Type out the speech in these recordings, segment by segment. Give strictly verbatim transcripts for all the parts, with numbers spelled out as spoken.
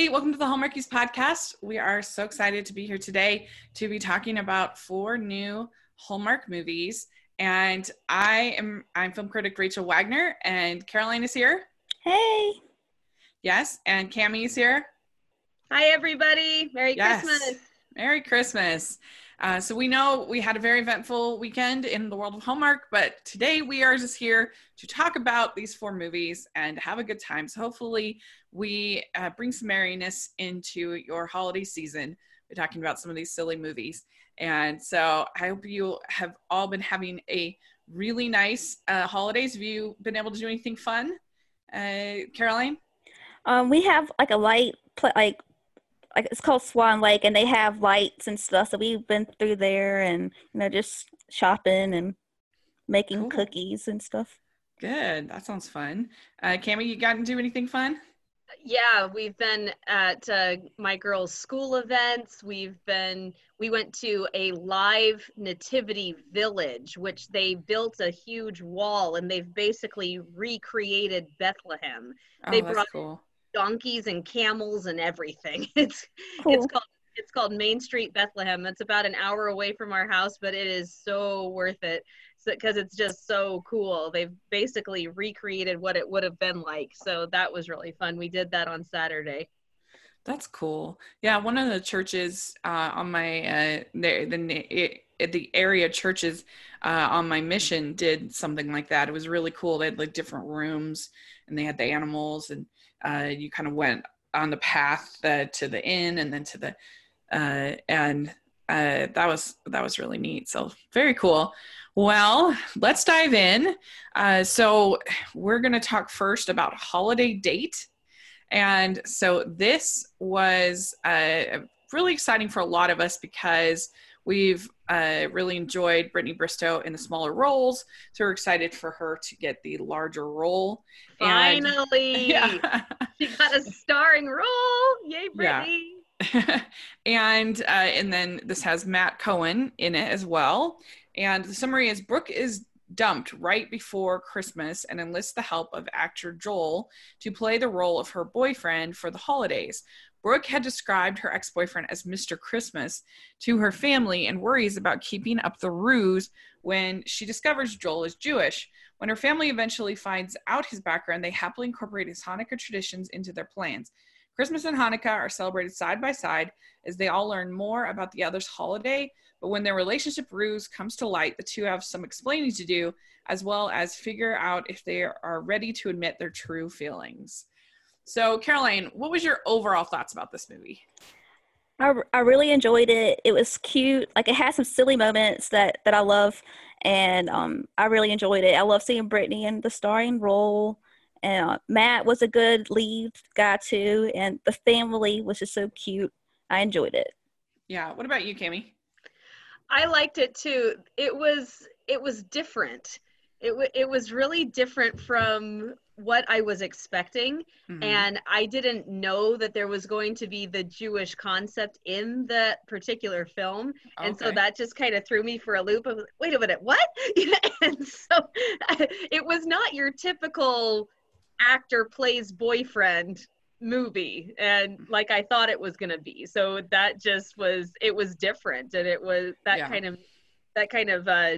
Welcome to the Hallmarkies podcast. We are so excited to be here today to be talking about four new Hallmark movies. And I am I'm film critic Rachel Wagner, and Caroline is here. Hey. Yes, and Cammie is here. Hi, everybody. Merry yes. Christmas. Merry Christmas. Uh, so we know we had a very eventful weekend in the world of Hallmark, but today we are just here to talk about these four movies and have a good time. So hopefully we uh, bring some merriness into your holiday season. We're talking about some of these silly movies. And so I hope you have all been having a really nice uh, holidays. Have you been able to do anything fun? Uh, Caroline? Um, we have like a light, pl- like, like it's called Swan Lake, and they have lights and stuff. So we've been through there and, you know, just shopping and making Cool. cookies and stuff. Good. That sounds fun. Uh, Cammie, you got to do anything fun? Yeah, we've been at uh, my girls' school events. We've been, we went to a live nativity village, which they built a huge wall, and they've basically recreated Bethlehem. Oh, they that's brought cool. donkeys and camels and everything. It's Cool. it's called it's called Main Street Bethlehem. It's about an hour away from our house, but it is so worth it because so, it's just so cool. They've basically recreated what it would have been like. So that was really fun. We did that on Saturday. That's cool. Yeah, one of the churches uh, on my uh, the the the area churches uh, on my mission did something like that. It was really cool. They had like different rooms, and they had the animals, and uh, you kind of went on the path uh, to the inn, and then to the uh, and uh, that was that was really neat. So very cool. Well, let's dive in. Uh, so we're going to talk first about Holiday Date. And so this was uh, really exciting for a lot of us because we've uh, really enjoyed Brittany Bristow in the smaller roles. So we're excited for her to get the larger role. Finally! And, yeah. She got a starring role! Yay, Brittany! Yeah. and, uh, and then this has Matt Cohen in it as well. And the summary is Brooke is dumped right before Christmas and enlists the help of actor Joel to play the role of her boyfriend for the holidays. Brooke had described her ex-boyfriend as Mister Christmas to her family and worries about keeping up the ruse when she discovers Joel is Jewish. When her family eventually finds out his background, they happily incorporate his Hanukkah traditions into their plans. Christmas and Hanukkah are celebrated side by side as they all learn more about the other's holiday, but when their relationship ruse comes to light, the two have some explaining to do, as well as figure out if they are ready to admit their true feelings. So, Caroline, what was your overall thoughts about this movie? I, I really enjoyed it. It was cute. Like, it had some silly moments that, that I love, and um, I really enjoyed it. I love seeing Brittany in the starring role. And uh, Matt was a good lead guy too, and the family was just so cute. I enjoyed it. Yeah. What about you, Cammie? I liked it too. It was it was different. It w- it was really different from what I was expecting, mm-hmm. and I didn't know that there was going to be the Jewish concept in that particular film, okay. And so that just kind of threw me for a loop of, wait a minute, what? And so it was not your typical actor plays boyfriend movie, and like I thought it was gonna be. So that just was it was different, and it was that yeah. kind of that kind of uh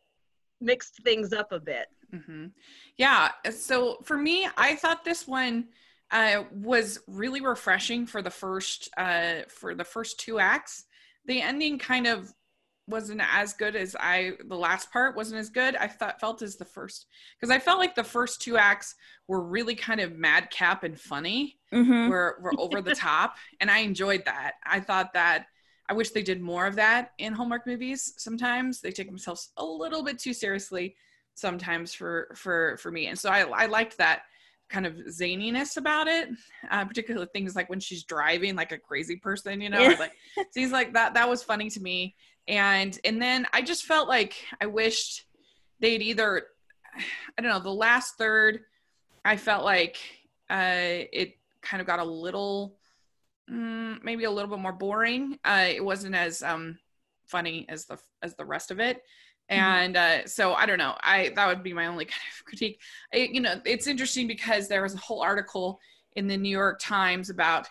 mixed things up a bit. Mm-hmm. Yeah, so for me, I thought this one uh was really refreshing for the first uh for the first two acts. The ending kind of wasn't as good as I, the last part wasn't as good. I thought felt as the first, because I felt like the first two acts were really kind of madcap and funny, mm-hmm. were, were over the top. And I enjoyed that. I thought that, I wish they did more of that in Hallmark movies. Sometimes they take themselves a little bit too seriously sometimes for, for, for me. And so I, I liked that kind of zaniness about it, uh, particularly things like when she's driving like a crazy person, you know, yeah. or like things like that. That was funny to me. And and then I just felt like I wished they'd either, I don't know, the last third, I felt like uh, it kind of got a little, mm, maybe a little bit more boring. Uh, it wasn't as um, funny as the as the rest of it. And uh, so I don't know. I that would be my only kind of critique. I, you know, it's interesting because there was a whole article in the New York Times about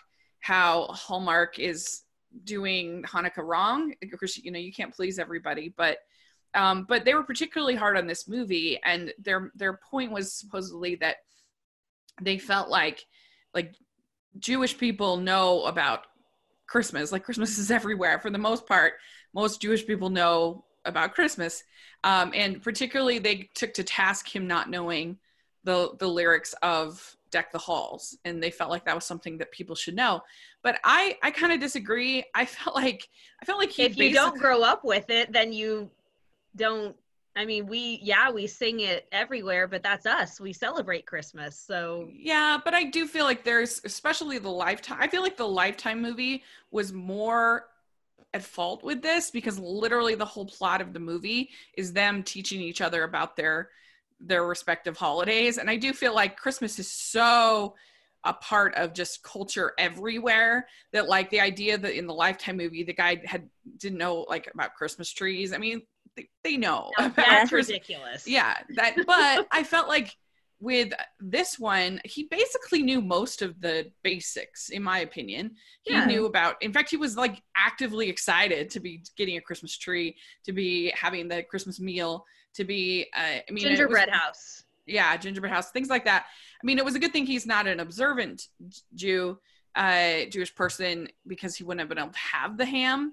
how Hallmark is doing Hanukkah wrong. Of course, you know, you can't please everybody, but um, but they were particularly hard on this movie, and their their point was supposedly that they felt like like Jewish people know about Christmas. Like, Christmas is everywhere. For the most part, most Jewish people know about Christmas. Um, and particularly they took to task him not knowing the the lyrics of Deck the Halls. And they felt like that was something that people should know. But I, I kind of disagree. I felt like, I felt like he if you don't grow up with it, then you don't, I mean, we, yeah, we sing it everywhere, but that's us. We celebrate Christmas. So yeah, but I do feel like there's, especially the Lifetime, I feel like the Lifetime movie was more at fault with this, because literally the whole plot of the movie is them teaching each other about their their respective holidays. And I do feel like Christmas is so a part of just culture everywhere, that like the idea that in the Lifetime movie the guy had didn't know like about Christmas trees. I mean, they, they know no, about that's Christmas. ridiculous. Yeah, that, but I felt like with this one, he basically knew most of the basics, in my opinion. He Yeah. knew about, in fact, he was like actively excited to be getting a Christmas tree, to be having the Christmas meal, to be, uh, I mean, it Gingerbread was, house. yeah, gingerbread house, things like that. I mean, it was a good thing he's not an observant Jew, uh, Jewish person, because he wouldn't have been able to have the ham.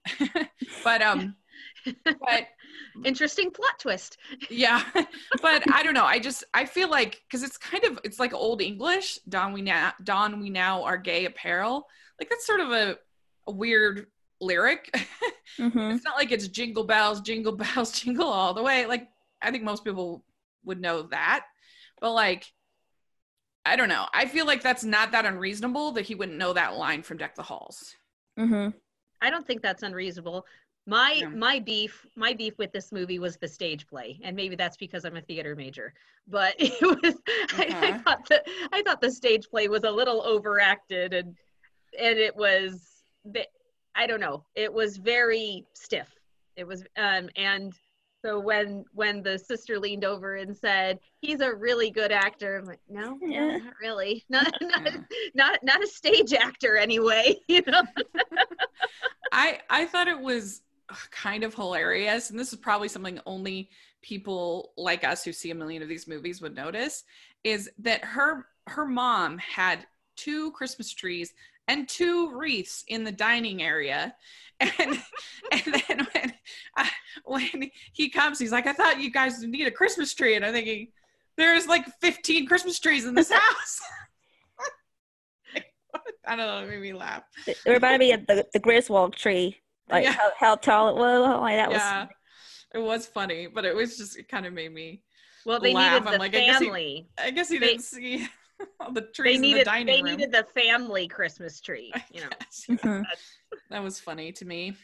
but, um, but Interesting plot twist. yeah, but I don't know. I just, I feel like, because it's kind of, it's like Old English, don we now, don we now our gay apparel. Like, that's sort of a, a weird lyric. Mm-hmm. It's not like it's jingle bells, jingle bells, jingle all the way. Like, I think most people would know that, but like, I don't know. I feel like that's not that unreasonable that he wouldn't know that line from Deck the Halls. Mm-hmm. I don't think that's unreasonable. My Yeah. my beef my beef with this movie was the stage play, and maybe that's because I'm a theater major. But it was I, I Uh-huh. thought the I thought the stage play was a little overacted, and and it was I don't know, it was very stiff. It was um and so when when the sister leaned over and said, "He's a really good actor," I'm like, no, no, Yeah. not really, not not Yeah. not not a stage actor anyway, you know. I I thought it was kind of hilarious, and this is probably something only people like us who see a million of these movies would notice, is that her her mom had two Christmas trees and two wreaths in the dining area, and and then when uh, when he comes, he's like, "I thought you guys need a Christmas tree," and I'm thinking, there's like fifteen Christmas trees in this house. I don't know, it made me laugh. It reminded me of the, the Griswold tree, like Yeah. how, how tall it was. Like, that was Yeah, it was funny, but it was just, it kind of made me Well, they laugh. needed I'm the like, I guess he- family. I guess he They- didn't see all the They trees in the needed dining they room. needed the family Christmas tree. I You know. guess. Mhm. That was funny to me.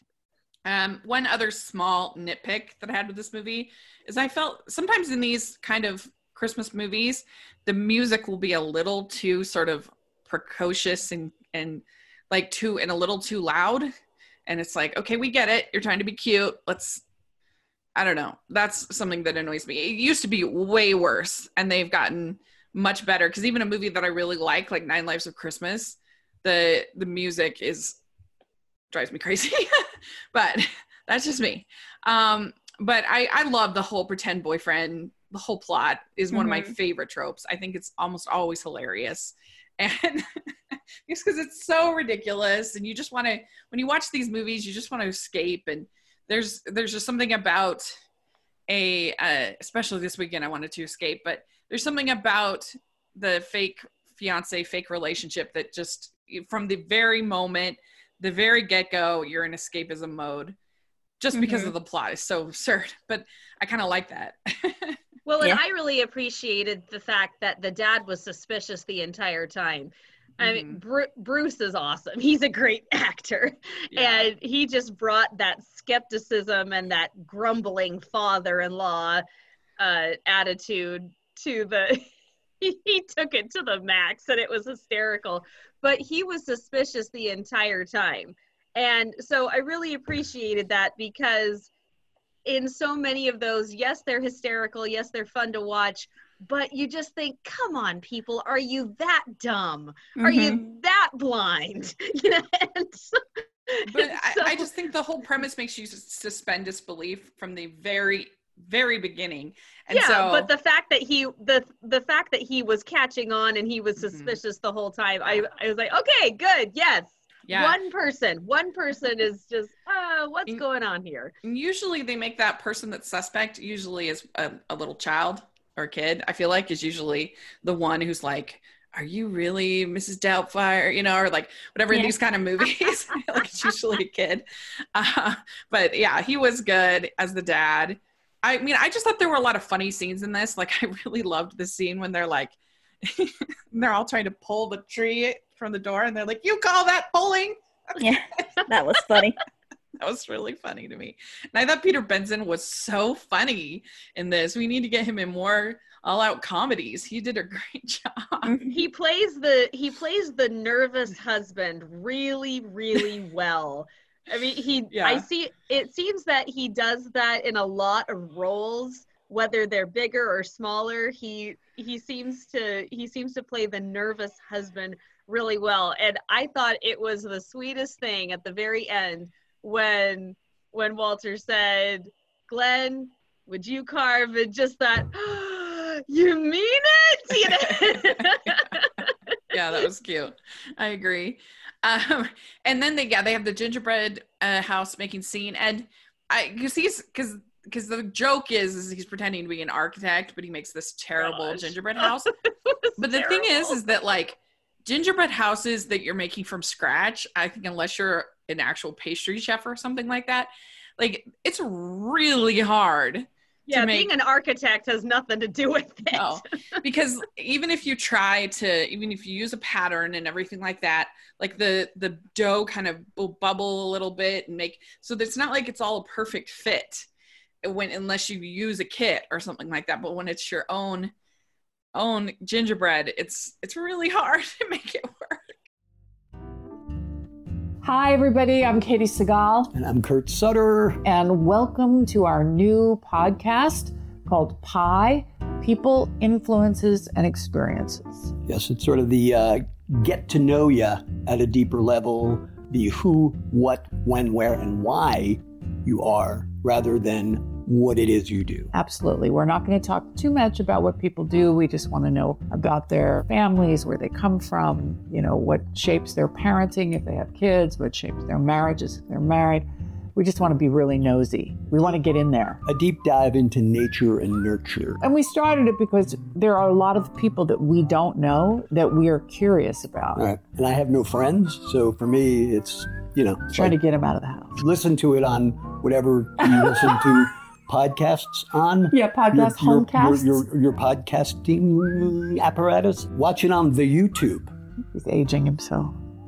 Um, one other small nitpick that I had with this movie is I felt sometimes in these kind of Christmas movies, the music will be a little too sort of precocious and, and like too, and a little too loud. And it's like, okay, we get it. You're trying to be cute. Let's, I don't know. That's something that annoys me. It used to be way worse, and they've gotten much better. Because even a movie that I really like, like Nine Lives of Christmas, the the music is drives me crazy. But that's just me. Um, but I I love the whole pretend boyfriend. The whole plot is one of my Mhm. favorite tropes. I think it's almost always hilarious, and just because it's so ridiculous, and you just want to, when you watch these movies, you just want to escape. And there's there's just something about a uh, especially this weekend I wanted to escape, but there's something about the fake fiance fake relationship that just from the very moment, the very get-go, you're in escapism mode just because Mhm. of the plot is so absurd. But I kind of like that. Well, and Yeah. I really appreciated the fact that the dad was suspicious the entire time. I mean, Mhm. Bru- Bruce is awesome. He's a great actor. Yeah. And he just brought that skepticism and that grumbling father-in-law uh, attitude to the, he, he took it to the max, and it was hysterical. But he was suspicious the entire time. And so I really appreciated that, because in so many of those, yes, they're hysterical, yes, they're fun to watch, but you just think, come on, people, are you that dumb? Are Mhm. you that not blind. You know, and so, but and I, so, I just think the whole premise makes you sus- suspend disbelief from the very, very beginning. And yeah, so, but the fact that he the the fact that he was catching on and he was Mhm. suspicious the whole time, I I was like, okay, good, yes. yeah. One person, one person is just, uh, what's And- going on here? And usually they make that person that's suspect usually is a, a little child or kid, I feel like, is usually the one who's like, are you really Missus Doubtfire? You know, or like whatever in Yeah. these kind of movies. I feel like it's usually a kid. Uh, but yeah, he was good as the dad. I mean, I just thought there were a lot of funny scenes in this. Like, I really loved the scene when they're like, they're all trying to pull the tree from the door and they're like, you call that pulling? Yeah, that was funny. That was really funny to me. And I thought Peter Benson was so funny in this. We need to get him in more all-out comedies. He did a great job. Mhm. He plays the he plays the nervous husband really, really well. I mean, he Yeah. I see it seems that he does that in a lot of roles, whether they're bigger or smaller. He he seems to he seems to play the nervous husband really well. And I thought it was the sweetest thing at the very end when when Walter said, Glenn, would you carve it? Just that, you mean it? You know? Yeah, that was cute. I agree. Um, and then they, yeah, they have the gingerbread uh, house making scene. And I, because he's, because because the joke is, is he's pretending to be an architect, but he makes this terrible Gosh. gingerbread house. But the thing is, is that like gingerbread houses that you're making from scratch, I think unless you're an actual pastry chef or something like that, like it's really hard. Yeah, to make, being an architect has nothing to do with it. no, because even if you try to, even if you use a pattern and everything like that, like the the dough kind of will bubble a little bit and make, so it's not like it's all a perfect fit when, unless you use a kit or something like that. But when it's your own own gingerbread, it's it's really hard to make it work. Hi, everybody. I'm Katie Segal. And I'm Kurt Sutter. And welcome to our new podcast called Pie, People, Influences, and Experiences. Yes, it's sort of the uh, get to know you at a deeper level, the who, what, when, where, and why you are, rather than what it is you do. Absolutely. We're not going to talk too much about what people do. We just want to know about their families, where they come from, you know, what shapes their parenting if they have kids, what shapes their marriages if they're married. We just want to be really nosy. We want to get in there. A deep dive into nature and nurture. And we started it because there are a lot of people that we don't know that we are curious about. All right. And I have no friends, so for me, it's, you know, Trying like, to get them out of the house. listen to it on whatever you listen to podcasts on. Yeah, podcast, your, your, homecasts. Your, your, your podcasting apparatus. Watch it on the YouTube. He's aging himself.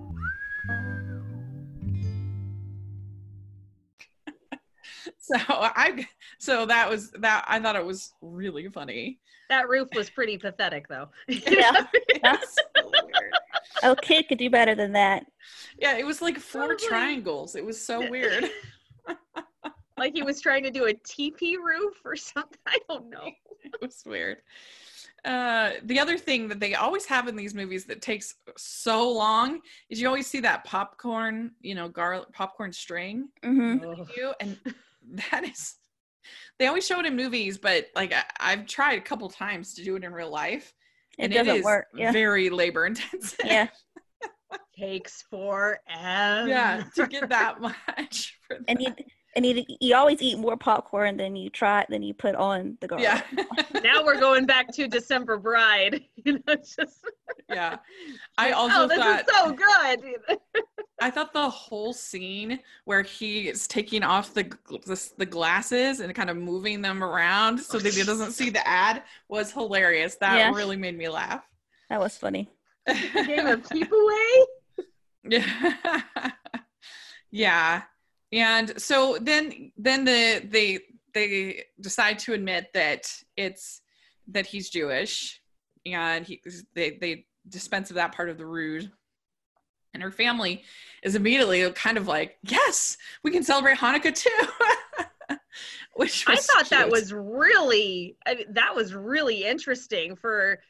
So I, so that was that. I thought it was really funny. That roof was pretty pathetic, though. Yeah. It's so weird. Oh, kid could do better than that. Yeah, it was like four Probably. triangles. It was so weird. Like he was trying to do a teepee roof or something. I don't know. It was weird. Uh, the other thing that they always have in these movies that takes so long is you always see that popcorn, you know, garlic popcorn string. Mm-hmm. You and that is, they always show it in movies, but like I, I've tried a couple times to do it in real life, It and doesn't it is work. Yeah. very labor intensive. Yeah. Takes forever. Yeah, to get that much. For And that. you and you, you always eat more popcorn than you try than you put on the garlic. Yeah. Now we're going back to December Bride. You know, it's just Yeah. I also oh, this thought is so good. I thought the whole scene where he is taking off the, the the glasses and kind of moving them around so that he doesn't see the ad was hilarious. That Yeah. really made me laugh. That was funny. The game of keep away. Yeah. Yeah. And so then then the they they decide to admit that it's that he's Jewish, and he they they dispense of that part of the ruse. And her family is immediately kind of like, yes, we can celebrate Hanukkah too. Which I was thought that cute. was really I mean, that was really interesting for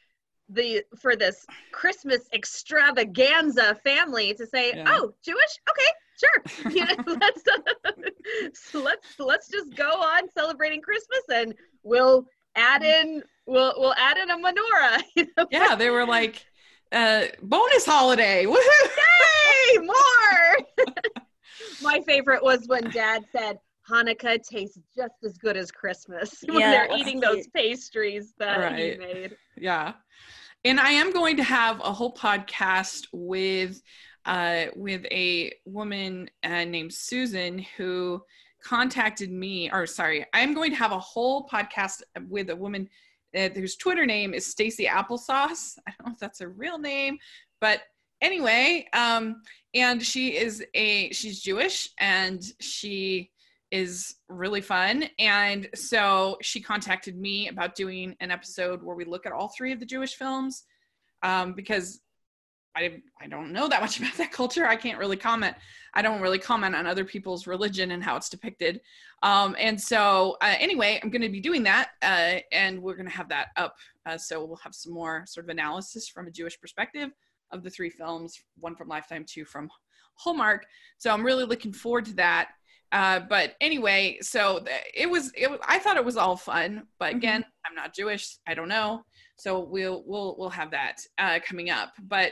the for this Christmas extravaganza family to say, Yeah. oh, Jewish, okay, sure, you know, let's so let's let's just go on celebrating Christmas, and we'll add in we'll we'll add in a menorah. You know? Yeah, they were like, uh, bonus holiday. Woohoo! Yay, more. My favorite was when Dad said, Hanukkah tastes just as good as Christmas when Yeah, they're that's eating cute. those pastries that he Right. made. Yeah. And I am going to have a whole podcast with uh, with a woman uh, named Susan who contacted me, or sorry, I'm going to have a whole podcast with a woman uh, whose Twitter name is Stacy Applesauce. I don't know if that's her real name, but anyway, um, and she is a, she's Jewish, and she is really fun. And so she contacted me about doing an episode where we look at all three of the Jewish films, um, because I, I don't know that much about that culture. I can't really comment. I don't really comment on other people's religion and how it's depicted. Um, and so uh, anyway, I'm going to be doing that, uh, and we're going to have that up. Uh, so we'll have some more sort of analysis from a Jewish perspective of the three films, one from Lifetime, two from Hallmark. So I'm really looking forward to that. Uh, but anyway, so th- it was, it was, I thought it was all fun, but again, mm-hmm. I'm not Jewish. I don't know. So we'll, we'll, we'll have that, uh, coming up, but,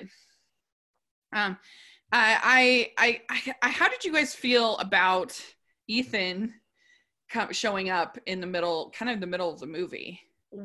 um, I, I, I, I, how did you guys feel about Ethan come, showing up in the middle, kind of the middle of the movie?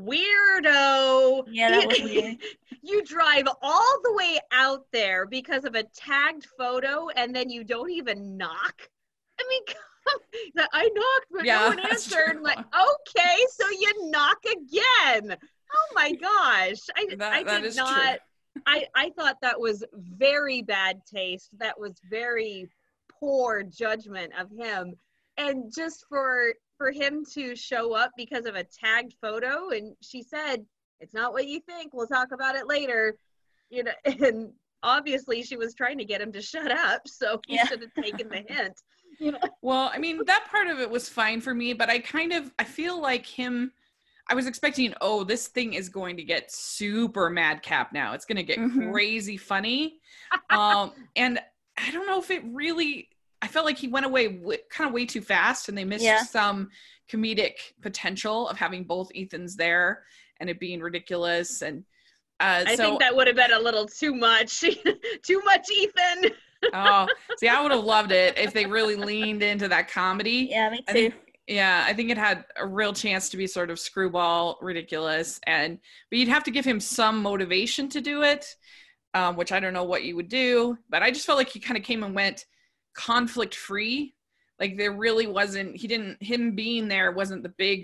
Weirdo. Yeah, that was weird. You drive all the way out there because of a tagged photo, and then you don't even knock. I mean, come, I knocked, but yeah, no one answered. I'm like, okay, so you knock again. Oh my gosh. I, that, I that did is not, true. I, I thought that was very bad taste. That was very poor judgment of him. And just for, for him to show up because of a tagged photo, and she said, it's not what you think, we'll talk about it later, you know, and obviously she was trying to get him to shut up, so he yeah. should have taken the hint. You know? Well, I mean, that part of it was fine for me, but I kind of, I feel like him, I was expecting, oh, this thing is going to get super madcap now. It's going to get mm-hmm. crazy funny. um, and I don't know if it really, I felt like he went away w- kind of way too fast, and they missed yeah. some comedic potential of having both Ethans there and it being ridiculous. And uh, I so, think that would have been a little too much, too much Ethan. Oh, see, I would have loved it if they really leaned into that comedy. Yeah, me too. I think, yeah, I think it had a real chance to be sort of screwball ridiculous, and but you'd have to give him some motivation to do it, um, which I don't know what you would do. But I just felt like he kind of came and went conflict free. Like there really wasn't. He didn't. Him being there wasn't the big.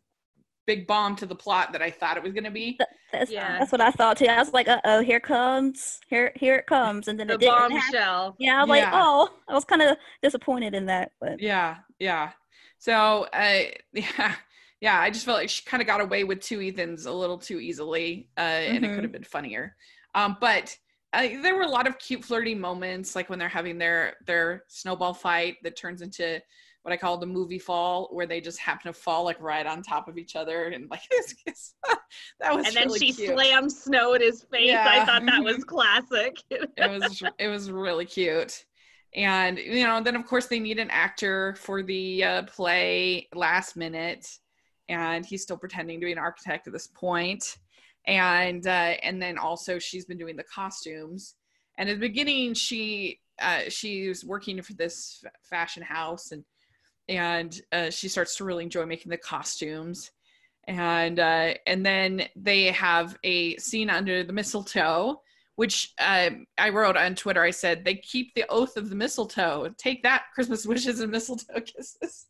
big bomb to the plot that I thought it was going to be. That's, yeah. that's what I thought too. I was like, uh-oh, here comes, here here it comes. And then the it didn't bombshell. happen. Yeah, I was yeah. like, oh, I was kind of disappointed in that. But Yeah, yeah. So, uh, yeah, yeah, I just felt like she kind of got away with two Ethans a little too easily, uh, mm-hmm. and it could have been funnier. Um, but uh, there were a lot of cute flirty moments, like when they're having their, their snowball fight that turns into what I call the movie fall, where they just happen to fall like right on top of each other, and like this, that was. And then really she cute. slammed snow at his face. Yeah. I thought that was classic. it was it was really cute, and you know, then of course they need an actor for the uh, play last minute, and he's still pretending to be an architect at this point, and uh, and then also she's been doing the costumes, and at the beginning she uh, she's working for this f- fashion house, and. And uh, she starts to really enjoy making the costumes. And uh, and then they have a scene under the mistletoe, which uh, I wrote on Twitter. I said, they keep the oath of the mistletoe. Take that, Christmas wishes and mistletoe kisses.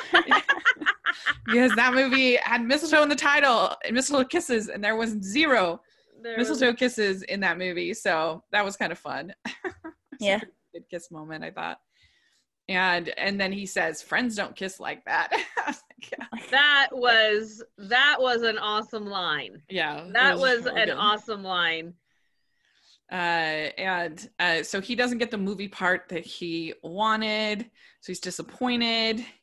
Because that movie had mistletoe in the title, and mistletoe kisses, and there was zero there mistletoe was... kisses in that movie. So that was kind of fun. Yeah. Good kiss moment, I thought. And and then he says, friends don't kiss like that. I was like, yeah. That was that was an awesome line. Yeah. That was, was really an good. awesome line. Uh, and uh, so he doesn't get the movie part that he wanted. So he's disappointed.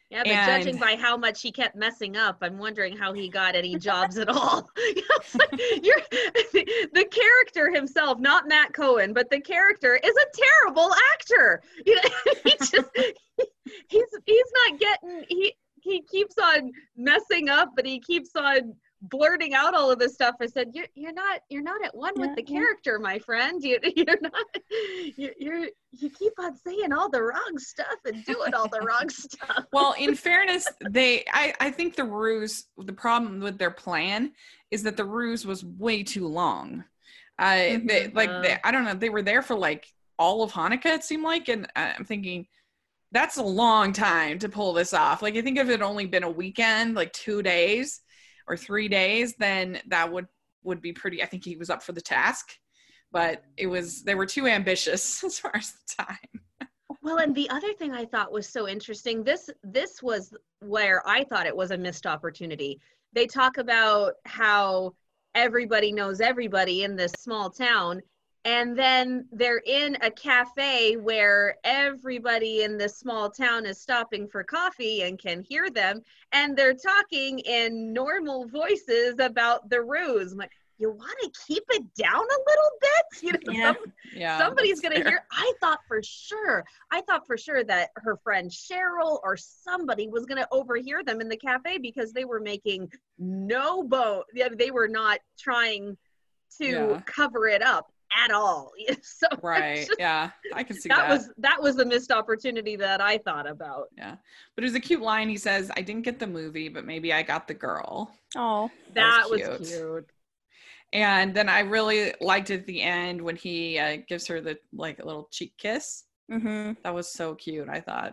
Yeah, but And- judging by how much he kept messing up, I'm wondering how he got any jobs at all. It's like, you're, the character himself, not Matt Cohen, but the character is a terrible actor. You know, he just he's he's not getting he he keeps on messing up, but he keeps on blurting out all of this stuff. I said, you're you're not you're not at one Yeah, with the yeah. character, my friend. You you're not you you're you keep on saying all the wrong stuff and doing all the wrong stuff. Well, in fairness, they I, I think the ruse, the problem with their plan is that the ruse was way too long. Uh, they, like they, I don't know, they were there for like all of Hanukkah, it seemed like, and I'm thinking that's a long time to pull this off. Like I think if it had only been a weekend, like two days or three days, then that would would be pretty. I think he was up for the task, but it was they were too ambitious as far as the time. Well, and the other thing I thought was so interesting, this this was where I thought it was a missed opportunity. They talk about how everybody knows everybody in this small town, and then they're in a cafe where everybody in this small town is stopping for coffee and can hear them, and they're talking in normal voices about the ruse. I'm like, you want to keep it down a little bit? You know, Yeah. some- Yeah, somebody's that's gonna fair. hear. I thought for sure I thought for sure that her friend Cheryl or somebody was gonna overhear them in the cafe, because they were making no bone. Yeah, they were not trying to Yeah. cover it up at all. So it's Right. just- Yeah, I can see that, that. was that was the missed opportunity that I thought about. Yeah, but it was a cute line. He says, "I didn't get the movie, but maybe I got the girl." Oh, That That was was cute. cute. And then I really liked at the end when he uh, gives her the like a little cheek kiss. mm-hmm. That was so cute, I thought.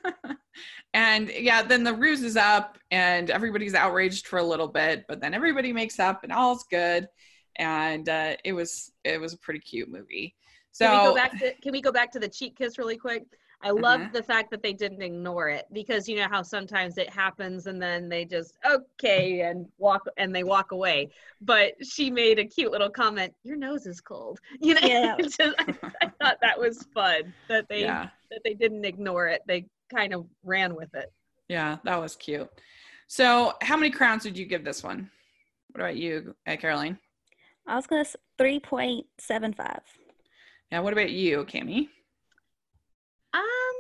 And yeah, then the ruse is up and everybody's outraged for a little bit, but then everybody makes up and all's good. And uh, it was it was a pretty cute movie. So Can we go back to Can we go back to the cheek kiss really quick? I love Uh-huh. the fact that they didn't ignore it, because you know how sometimes it happens and then they just okay and walk and they walk away. But she made a cute little comment. Your nose is cold. You know, Yeah. Just- I, I thought that was fun that they yeah, that they didn't ignore it. They kind of ran with it. yeah, that was cute. So how many crowns would you give this one? What about you, uh, Caroline? I was gonna three point seven five. Yeah, what about you, Cammie? Um,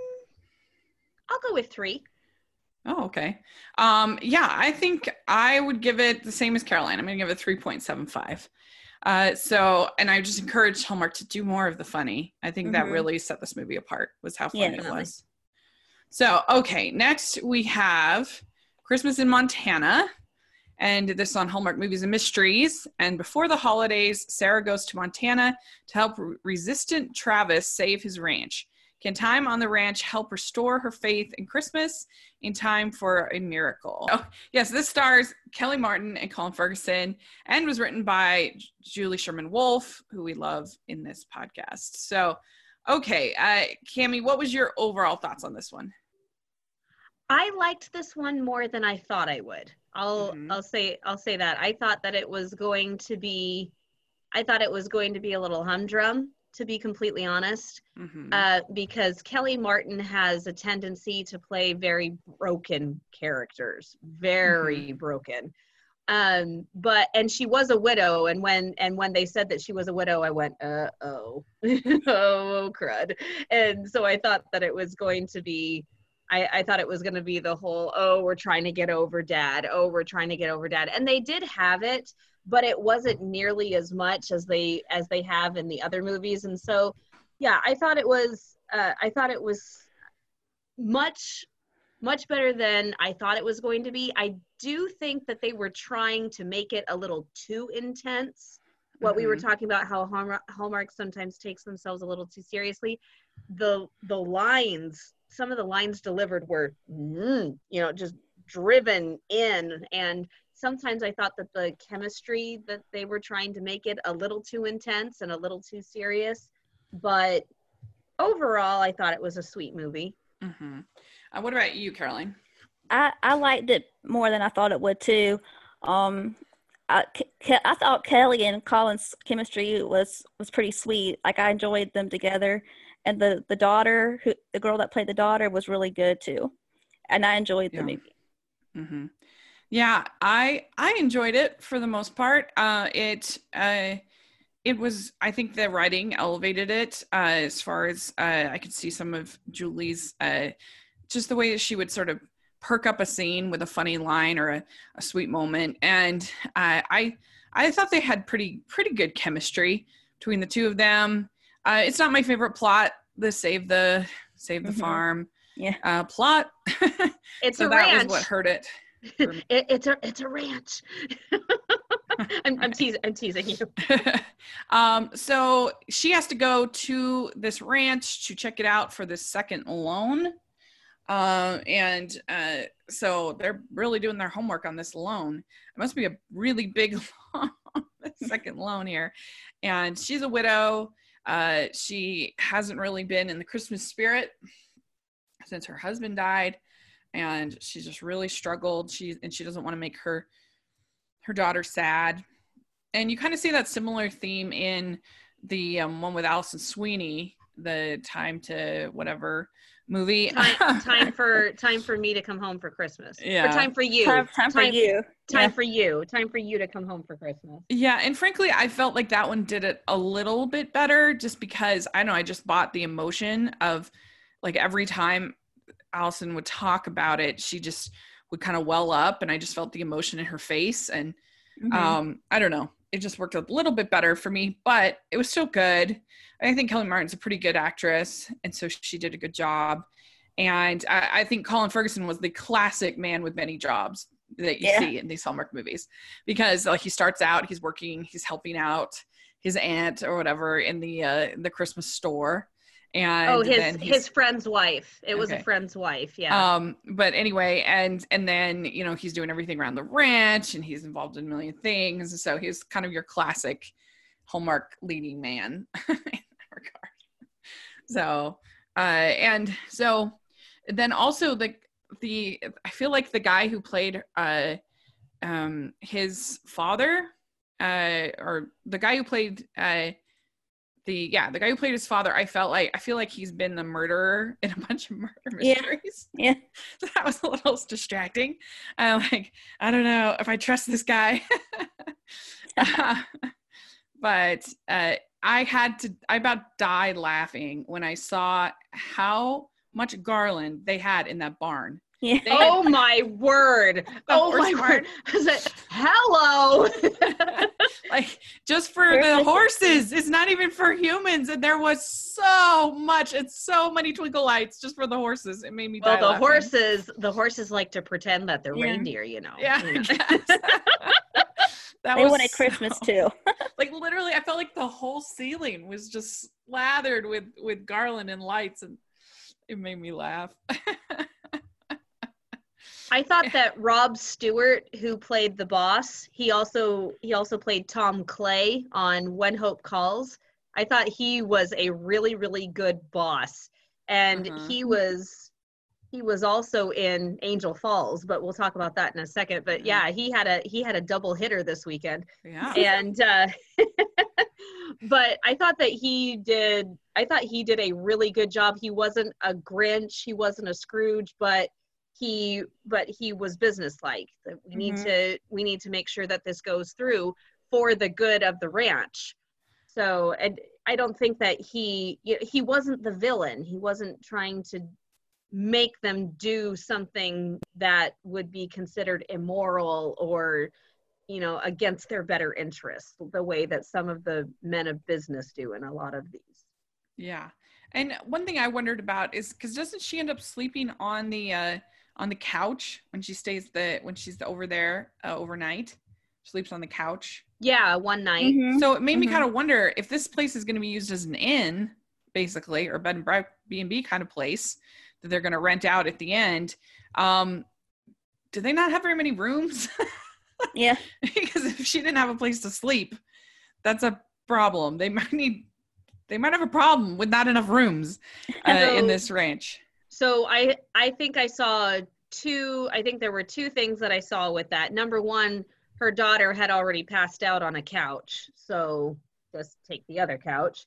I'll go with three. Oh, okay. Um, yeah, I think I would give it the same as Caroline. I'm going to give it three point seven five. Uh, so, and I just encourage Hallmark to do more of the funny. I think that Mhm. really set this movie apart, was how funny Yeah, it definitely. was. So, okay, next we have Christmas in Montana. And this is on Hallmark Movies and Mysteries. And before the holidays, Sarah goes to Montana to help re- resistant Travis save his ranch. Can time on the ranch help restore her faith in Christmas in time for a miracle? Oh, yes, this stars Kelly Martin and Colin Ferguson and was written by J- Julie Sherman Wolfe, who we love in this podcast. So, okay, uh, Cammie, what was your overall thoughts on this one? I liked this one more than I thought I would. I'll Mhm. I'll say I'll say that. I thought that it was going to be I thought it was going to be a little humdrum, to be completely honest. Mhm. Uh, because Kelly Martin has a tendency to play very broken characters, very broken. Um, but and she was a widow, and when and when they said that she was a widow, I went, uh oh, oh crud. And so I thought that it was going to be I, I thought it was going to be the whole, oh, we're trying to get over dad. Oh, we're trying to get over dad. And they did have it, but it wasn't nearly as much as they as they have in the other movies. And so, yeah, I thought it was uh, I thought it was much much better than I thought it was going to be. I do think that they were trying to make it a little too intense. What we were Mhm. talking about, how Hallmark, Hallmark sometimes takes themselves a little too seriously. The the lines, some of the lines delivered were, mm, you know, just driven in. And sometimes I thought that the chemistry that they were trying to make it a little too intense and a little too serious. But overall, I thought it was a sweet movie. Mm-hmm. Uh, what about you, Caroline? I, I liked it more than I thought it would too. Um, I, Ke- I thought Kelly and Colin's chemistry was, was pretty sweet. Like I enjoyed them together, and the, the daughter, who the girl that played the daughter, was really good too. and I enjoyed the Yeah. movie. Mm-hmm. Yeah, I I enjoyed it for the most part. Uh, it uh, it was, I think the writing elevated it uh, as far as uh, I could see some of Julie's uh, just the way that she would sort of perk up a scene with a funny line or a, a sweet moment, and uh, I I thought they had pretty pretty good chemistry between the two of them. Uh, it's not my favorite plot, the save the save the Mhm. farm Yeah. uh, plot. It's So a that ranch. was what hurt it. it, it's a it's a ranch. I'm, I'm teasing. I'm teasing you. um, so she has to go to this ranch to check it out for this second loan. Uh, and uh, so they're really doing their homework on this loan. It must be a really big loan, second loan here. And she's a widow. Uh, she hasn't really been in the Christmas spirit since her husband died. And she's just really struggled. She and she doesn't want to make her her daughter sad. And you kind of see that similar theme in the um, one with Alison Sweeney, the Time to Whatever movie. Time, time for time for me to come home for Christmas. Yeah. Or time for you. Time, time for you. Time Yeah. for you. Time for you to come home for Christmas. Yeah, and frankly, I felt like that one did it a little bit better just because, I know, I just bought the emotion of, like, every time Allison would talk about it, she just would kind of well up, and I just felt the emotion in her face, and Mhm. um, I don't know, it just worked a little bit better for me, but it was still good. I think Kelly Martin's a pretty good actress, and so she did a good job. And I, I think Colin Ferguson was the classic man with many jobs that you Yeah. see in these Hallmark movies, because like he starts out, he's working, he's helping out his aunt or whatever in the uh, the Christmas store, and Oh, his then he's- his friend's wife. It was Okay. a friend's wife. Yeah. um, but anyway, and and then you know he's doing everything around the ranch, and he's involved in a million things, and so he's kind of your classic Hallmark leading man in that regard. So, uh, and so then also the the I feel like the guy who played uh, um, his father, uh, or the guy who played uh. The yeah, the guy who played his father, I felt like I feel like he's been the murderer in a bunch of murder Yeah. mysteries. Yeah. So that was a little distracting. I'm like, I don't know if I trust this guy. Uh, but uh, I had to, I about died laughing when I saw how much garland they had in that barn. Yeah. They had, Oh my word. Oh horse my barn. word. I was like, hello. like just for There's the like- horses, it's not even for humans, and there was so much and so many twinkle lights just for the horses. It made me Well, die the laughing. horses, the horses like to pretend that they're Yeah. reindeer, you know. Yeah, You I know? guess. That They was wanted Christmas so- too. Like literally, I felt like the whole ceiling was just slathered with with garland and lights, and it made me laugh. I thought that Rob Stewart, who played the boss, he also he also played Tom Clay on When Hope Calls. I thought he was a really really good boss, and Uh-huh. he was he was also in Angel Falls, but we'll talk about that in a second. But yeah, he had a he had a double hitter this weekend. Yeah. And uh but I thought that he did I thought he did a really good job. He wasn't a Grinch, he wasn't a Scrooge, but he but he was businesslike. That we need Mhm. to we need to make sure that this goes through for the good of the ranch. So, and I don't think that he he wasn't the villain. He wasn't trying to make them do something that would be considered immoral or, you know, against their better interests, the way that some of the men of business do in a lot of these. Yeah. And one thing I wondered about is because doesn't she end up sleeping on the uh, on the couch when she stays the when she's over there uh, overnight? She sleeps on the couch. Yeah, one night. Mhm. So it made me Mhm. kind of wonder if this place is going to be used as an inn, basically, or bed and breakfast, B and B kind of place that they're going to rent out at the end. Um, do they not have very many rooms? Yeah. Because if she didn't have a place to sleep, that's a problem. They might need, they might have a problem with not enough rooms uh, in So- this ranch. So I I think I saw two, I think there were two things that I saw with that. Number one, her daughter had already passed out on a couch. So just take the other couch.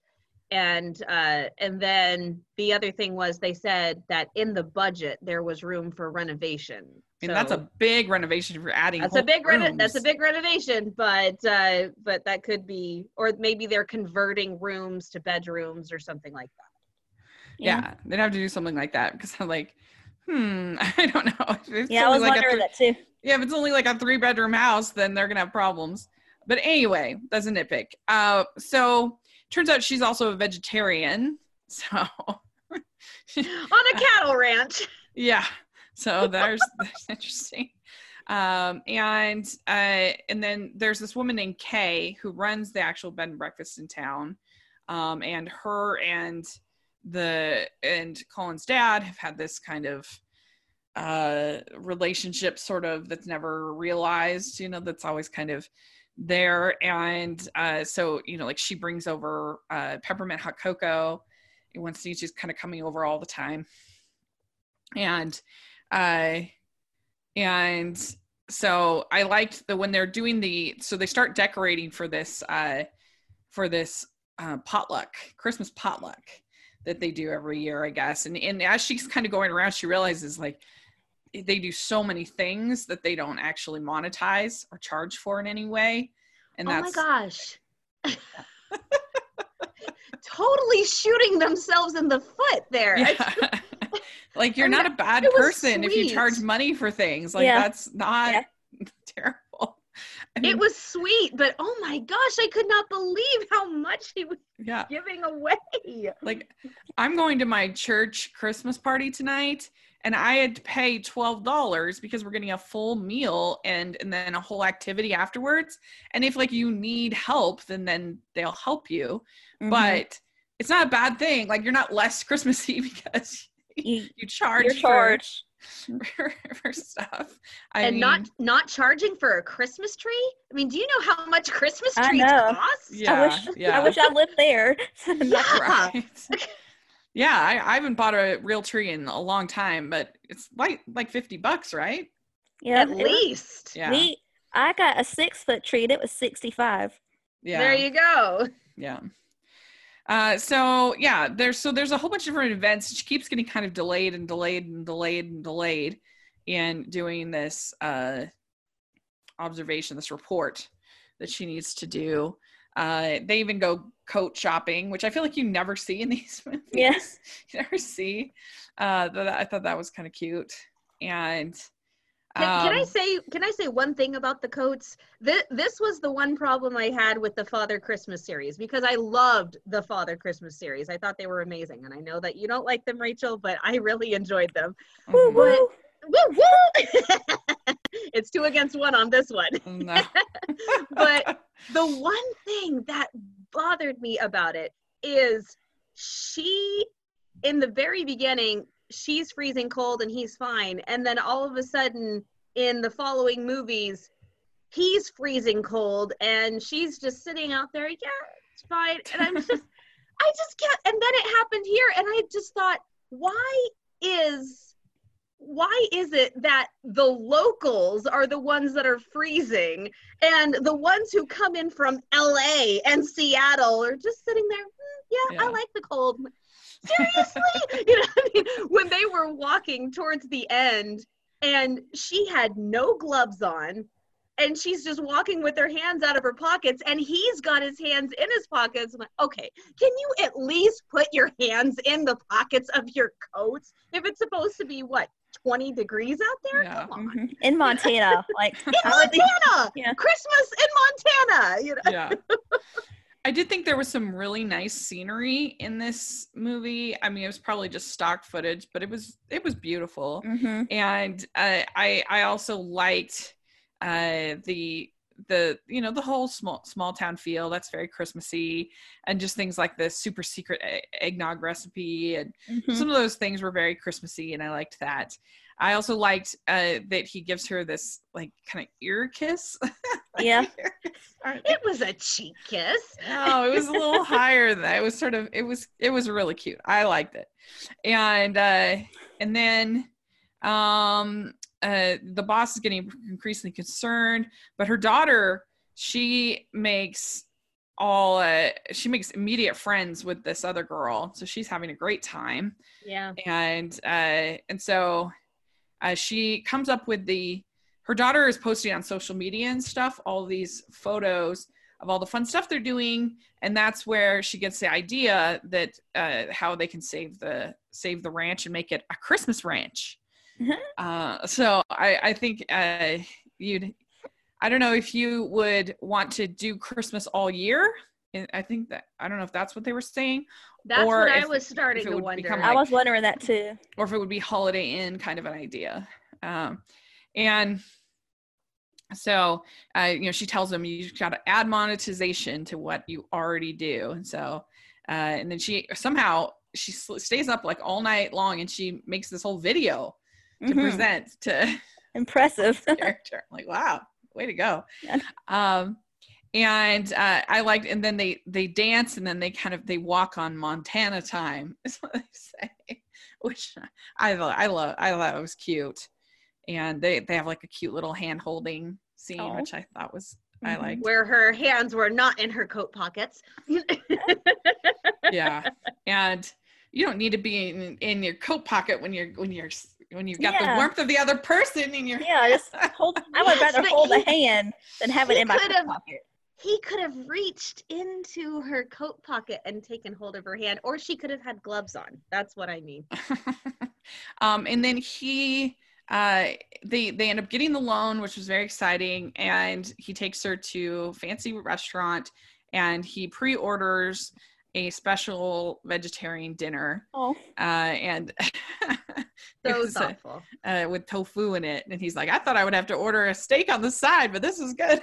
And uh, and then the other thing was they said that in the budget there was room for renovation. I mean, so, that's a big renovation if you're adding. That's a big reno- That's a big renovation, but uh, but that could be, or maybe they're converting rooms to bedrooms or something like that. Yeah, yeah they'd have to do something like that because I'm like, hmm, I don't know. If yeah, I was like wondering th- that too. Yeah, if it's only like a three bedroom house, then they're gonna have problems. But anyway, that's a nitpick. Uh, so turns out she's also a vegetarian. So on a cattle ranch. Yeah. So there's that's interesting. Um, and uh, and then there's this woman named Kay who runs the actual bed and breakfast in town. Um, and her and the and Colin's dad have had this kind of uh relationship sort of that's never realized, you know, that's always kind of there. And uh so, you know, like she brings over uh peppermint hot cocoa and when she's kind of coming over all the time. And uh and so I liked the when they're doing the so they start decorating for this uh for this uh potluck, Christmas potluck that they do every year, I guess. And and as she's kind of going around, she realizes like they do so many things that they don't actually monetize or charge for in any way. And oh that's my gosh. Totally shooting themselves in the foot there. Yeah. Like you're I mean, not a bad person if you charge money for things. Like yeah. that's not yeah. terrible. I mean, it was sweet, but oh my gosh, I could not believe how much he was yeah. giving away. Like I'm going to my church Christmas party tonight and I had to pay twelve dollars because we're getting a full meal and, and then a whole activity afterwards. And if like you need help, then, then they'll help you. Mm-hmm. But it's not a bad thing. Like you're not less Christmassy because you, you charge you're charged. For, for stuff. I and mean, not not charging for a Christmas tree. I mean, do you know how much Christmas trees cost? Yeah, I wish, yeah. I wish I lived there. Yeah. Right. Yeah, I, I haven't bought a real tree in a long time, but it's like like fifty bucks, right? Yeah, at least. Yeah. We, I got a six foot tree. That was sixty-five. Yeah. There you go. Yeah. Uh, so yeah, there's so there's a whole bunch of different events. She keeps getting kind of delayed and delayed and delayed and delayed in doing this uh, observation, this report that she needs to do. Uh, they even go coat shopping, which I feel like you never see in these movies. Yes, you never see. Uh, that, I thought that was kind of cute. And um, can, can I um, say can I say one thing about the coats? This this was the one problem I had with the Father Christmas series because I loved the Father Christmas series. I thought they were amazing, and I know that you don't like them, Rachel, but I really enjoyed them. Woo, but woo, woo. It's two against one on this one. No. But the one thing that bothered me about it is she, in the very beginning, she's freezing cold and he's fine. And then all of a sudden in the following movies, he's freezing cold and she's just sitting out there. Yeah, it's fine. And I'm just, I just can't. And then it happened here. And I just thought, why is, why is it that the locals are the ones that are freezing and the ones who come in from L A and Seattle are just sitting there? Mm, yeah, yeah, I like the cold. Seriously? You know what I mean? When they were walking towards the end and she had no gloves on and she's just walking with her hands out of her pockets and he's got his hands in his pockets. I'm like, okay, can you at least put your hands in the pockets of your coats if it's supposed to be, what, twenty degrees out there? Yeah. Come on. Mm-hmm. In Montana. like In Montana! Yeah. Christmas in Montana! You know? Yeah. I did think there was some really nice scenery in this movie. I mean, it was probably just stock footage, but it was it was beautiful. Mm-hmm. And uh, I I also liked uh, the the you know the whole small small town feel. That's very Christmassy, and just things like the super secret eggnog recipe and mm-hmm. some of those things were very Christmassy, and I liked that. I also liked uh, that he gives her this like kind of ear kiss. Yeah. It was a cheek kiss. No, it was a little higher than that. It was sort of, it was, it was really cute. I liked it. And, uh, and then, um, uh, the boss is getting increasingly concerned, but her daughter, she makes all uh, she makes immediate friends with this other girl, so she's having a great time. Yeah. And uh, and so uh, she comes up with the her daughter is posting on social media and stuff all these photos of all the fun stuff they're doing, and that's where she gets the idea that uh, how they can save the save the ranch and make it a Christmas ranch. Mm-hmm. Uh, so I, I think uh, you'd, I don't know if you would want to do Christmas all year. I think that, I don't know if that's what they were saying. That's or what if, I was starting to wonder. Like, I was wondering that too. Or if it would be Holiday Inn kind of an idea. Um, and so, uh, you know, she tells them you got to add monetization to what you already do. And so, uh, and then she somehow, she stays up like all night long and she makes this whole video to mm-hmm. present to impressive character. I'm like, wow, way to go. Yeah. Um, and uh, I liked, and then they, they dance and then they kind of, they walk on Montana time is what they say, which I love, I love, I thought it was cute. And they, they have like a cute little hand holding scene, oh. which I thought was, I liked. Where her hands were not in her coat pockets. Yeah. And you don't need to be in, in your coat pocket when you're, when you're, when you've got yeah. the warmth of the other person in your yeah just hold I would rather hold he, a hand than have it in my coat have, pocket. He could have reached into her coat pocket and taken hold of her hand, or she could have had gloves on. That's what I mean. um and then he uh they they end up getting the loan, which was very exciting, and he takes her to a fancy restaurant and he pre-orders a special vegetarian dinner. Oh. Uh, and so thoughtful. Uh, with tofu in it. And he's like, I thought I would have to order a steak on the side, but this is good.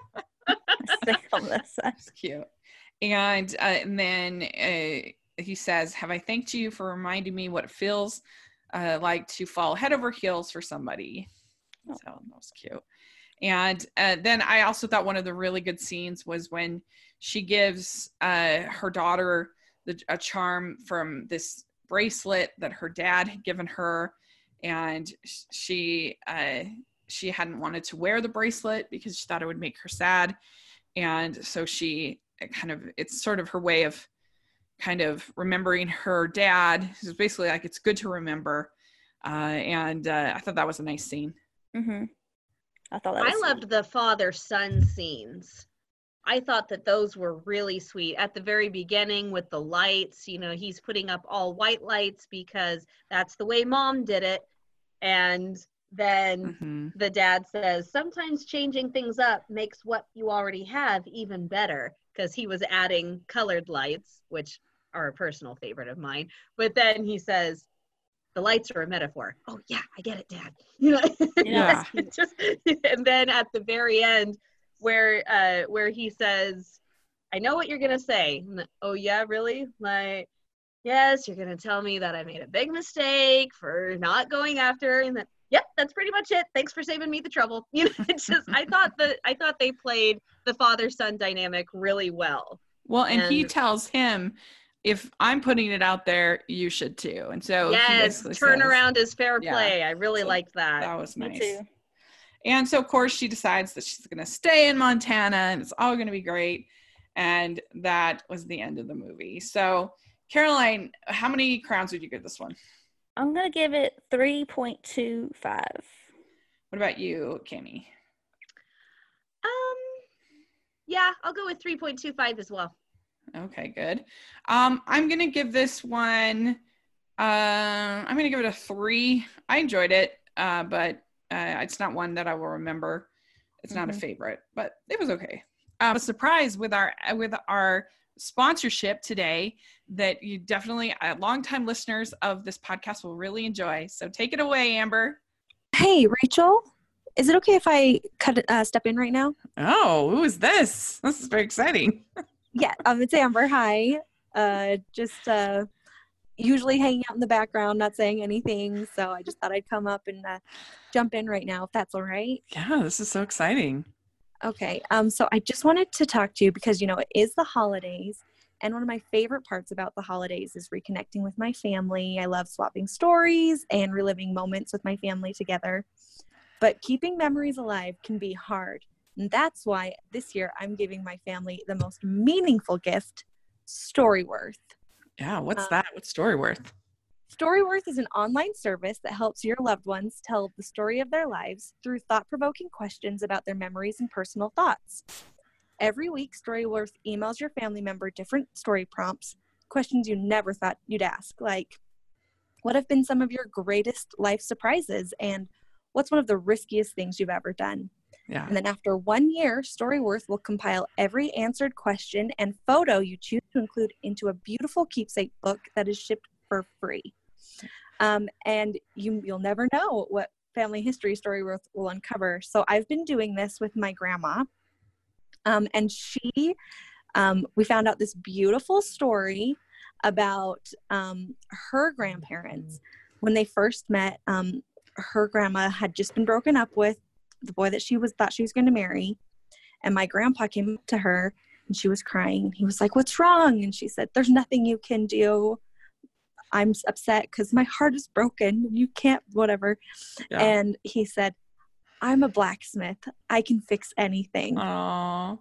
Steak on the side. It's cute. And, uh, and then uh, he says, have I thanked you for reminding me what it feels uh, like to fall head over heels for somebody? Oh. So that was cute. And uh, then I also thought one of the really good scenes was when she gives uh, her daughter the, a charm from this bracelet that her dad had given her, and she uh, she hadn't wanted to wear the bracelet because she thought it would make her sad, and so she kind of it's sort of her way of kind of remembering her dad. It's basically like it's good to remember, uh, and uh, I thought that was a nice scene. Mm-hmm. I thought that was I loved sweet. the father-son scenes. I thought that those were really sweet. At the very beginning with the lights, you know, he's putting up all white lights because that's the way mom did it. And then mm-hmm. the dad says, sometimes changing things up makes what you already have even better, because he was adding colored lights, which are a personal favorite of mine. But then he says, the lights are a metaphor. Oh yeah, I get it, Dad. You know, yeah. just, and then at the very end, where uh, where he says, "I know what you're gonna say." Oh yeah, really? Like, yes, you're gonna tell me that I made a big mistake for not going after, and that. Yep, that's pretty much it. Thanks for saving me the trouble. You know, it's just I thought that I thought they played the father-son dynamic really well. Well, and, and he tells him, if I'm putting it out there, you should too. And so yes, turn says, around is fair play. Yeah, I really so liked that. That was Me nice. too. And so, of course, she decides that she's going to stay in Montana and it's all going to be great. And that was the end of the movie. So, Caroline, how many crowns would you give this one? I'm going to give it three point two five. What about you, Cami? Um, yeah, I'll go with three point two five as well. Okay, good. Um, I'm going to give this one, uh, I'm going to give it a three. I enjoyed it, uh, but uh, it's not one that I will remember. It's mm-hmm. not a favorite, but it was okay. Um, a surprise with our with our sponsorship today that you definitely, uh, longtime listeners of this podcast will really enjoy. So take it away, Amber. Hey, Rachel. Is it okay if I cut uh, step in right now? Oh, who is this? This is very exciting. Yeah, um, it's Amber. Hi. Uh, just uh, usually hanging out in the background, not saying anything. So I just thought I'd come up and uh, jump in right now, if that's all right. Yeah, this is so exciting. Okay. Um, so I just wanted to talk to you because, you know, it is the holidays. And one of my favorite parts about the holidays is reconnecting with my family. I love swapping stories and reliving moments with my family together. But keeping memories alive can be hard. And that's why this year I'm giving my family the most meaningful gift, Storyworth. Yeah, what's Um, that? What's Storyworth? Storyworth is an online service that helps your loved ones tell the story of their lives through thought-provoking questions about their memories and personal thoughts. Every week, Storyworth emails your family member different story prompts, questions you never thought you'd ask, like, what have been some of your greatest life surprises? And what's one of the riskiest things you've ever done? Yeah. And then after one year, Storyworth will compile every answered question and photo you choose to include into a beautiful keepsake book that is shipped for free. Um, and you, you'll never know what family history Storyworth will uncover. So I've been doing this with my grandma. Um, and she, um, we found out this beautiful story about um, her grandparents. When they first met, um, her grandma had just been broken up with the boy that she was thought she was going to marry. And my grandpa came up to her and she was crying. He was like, "What's wrong?" And she said, "There's nothing you can do. I'm upset because my heart is broken. You can't, whatever." Yeah. And he said, "I'm a blacksmith. I can fix anything." Aww.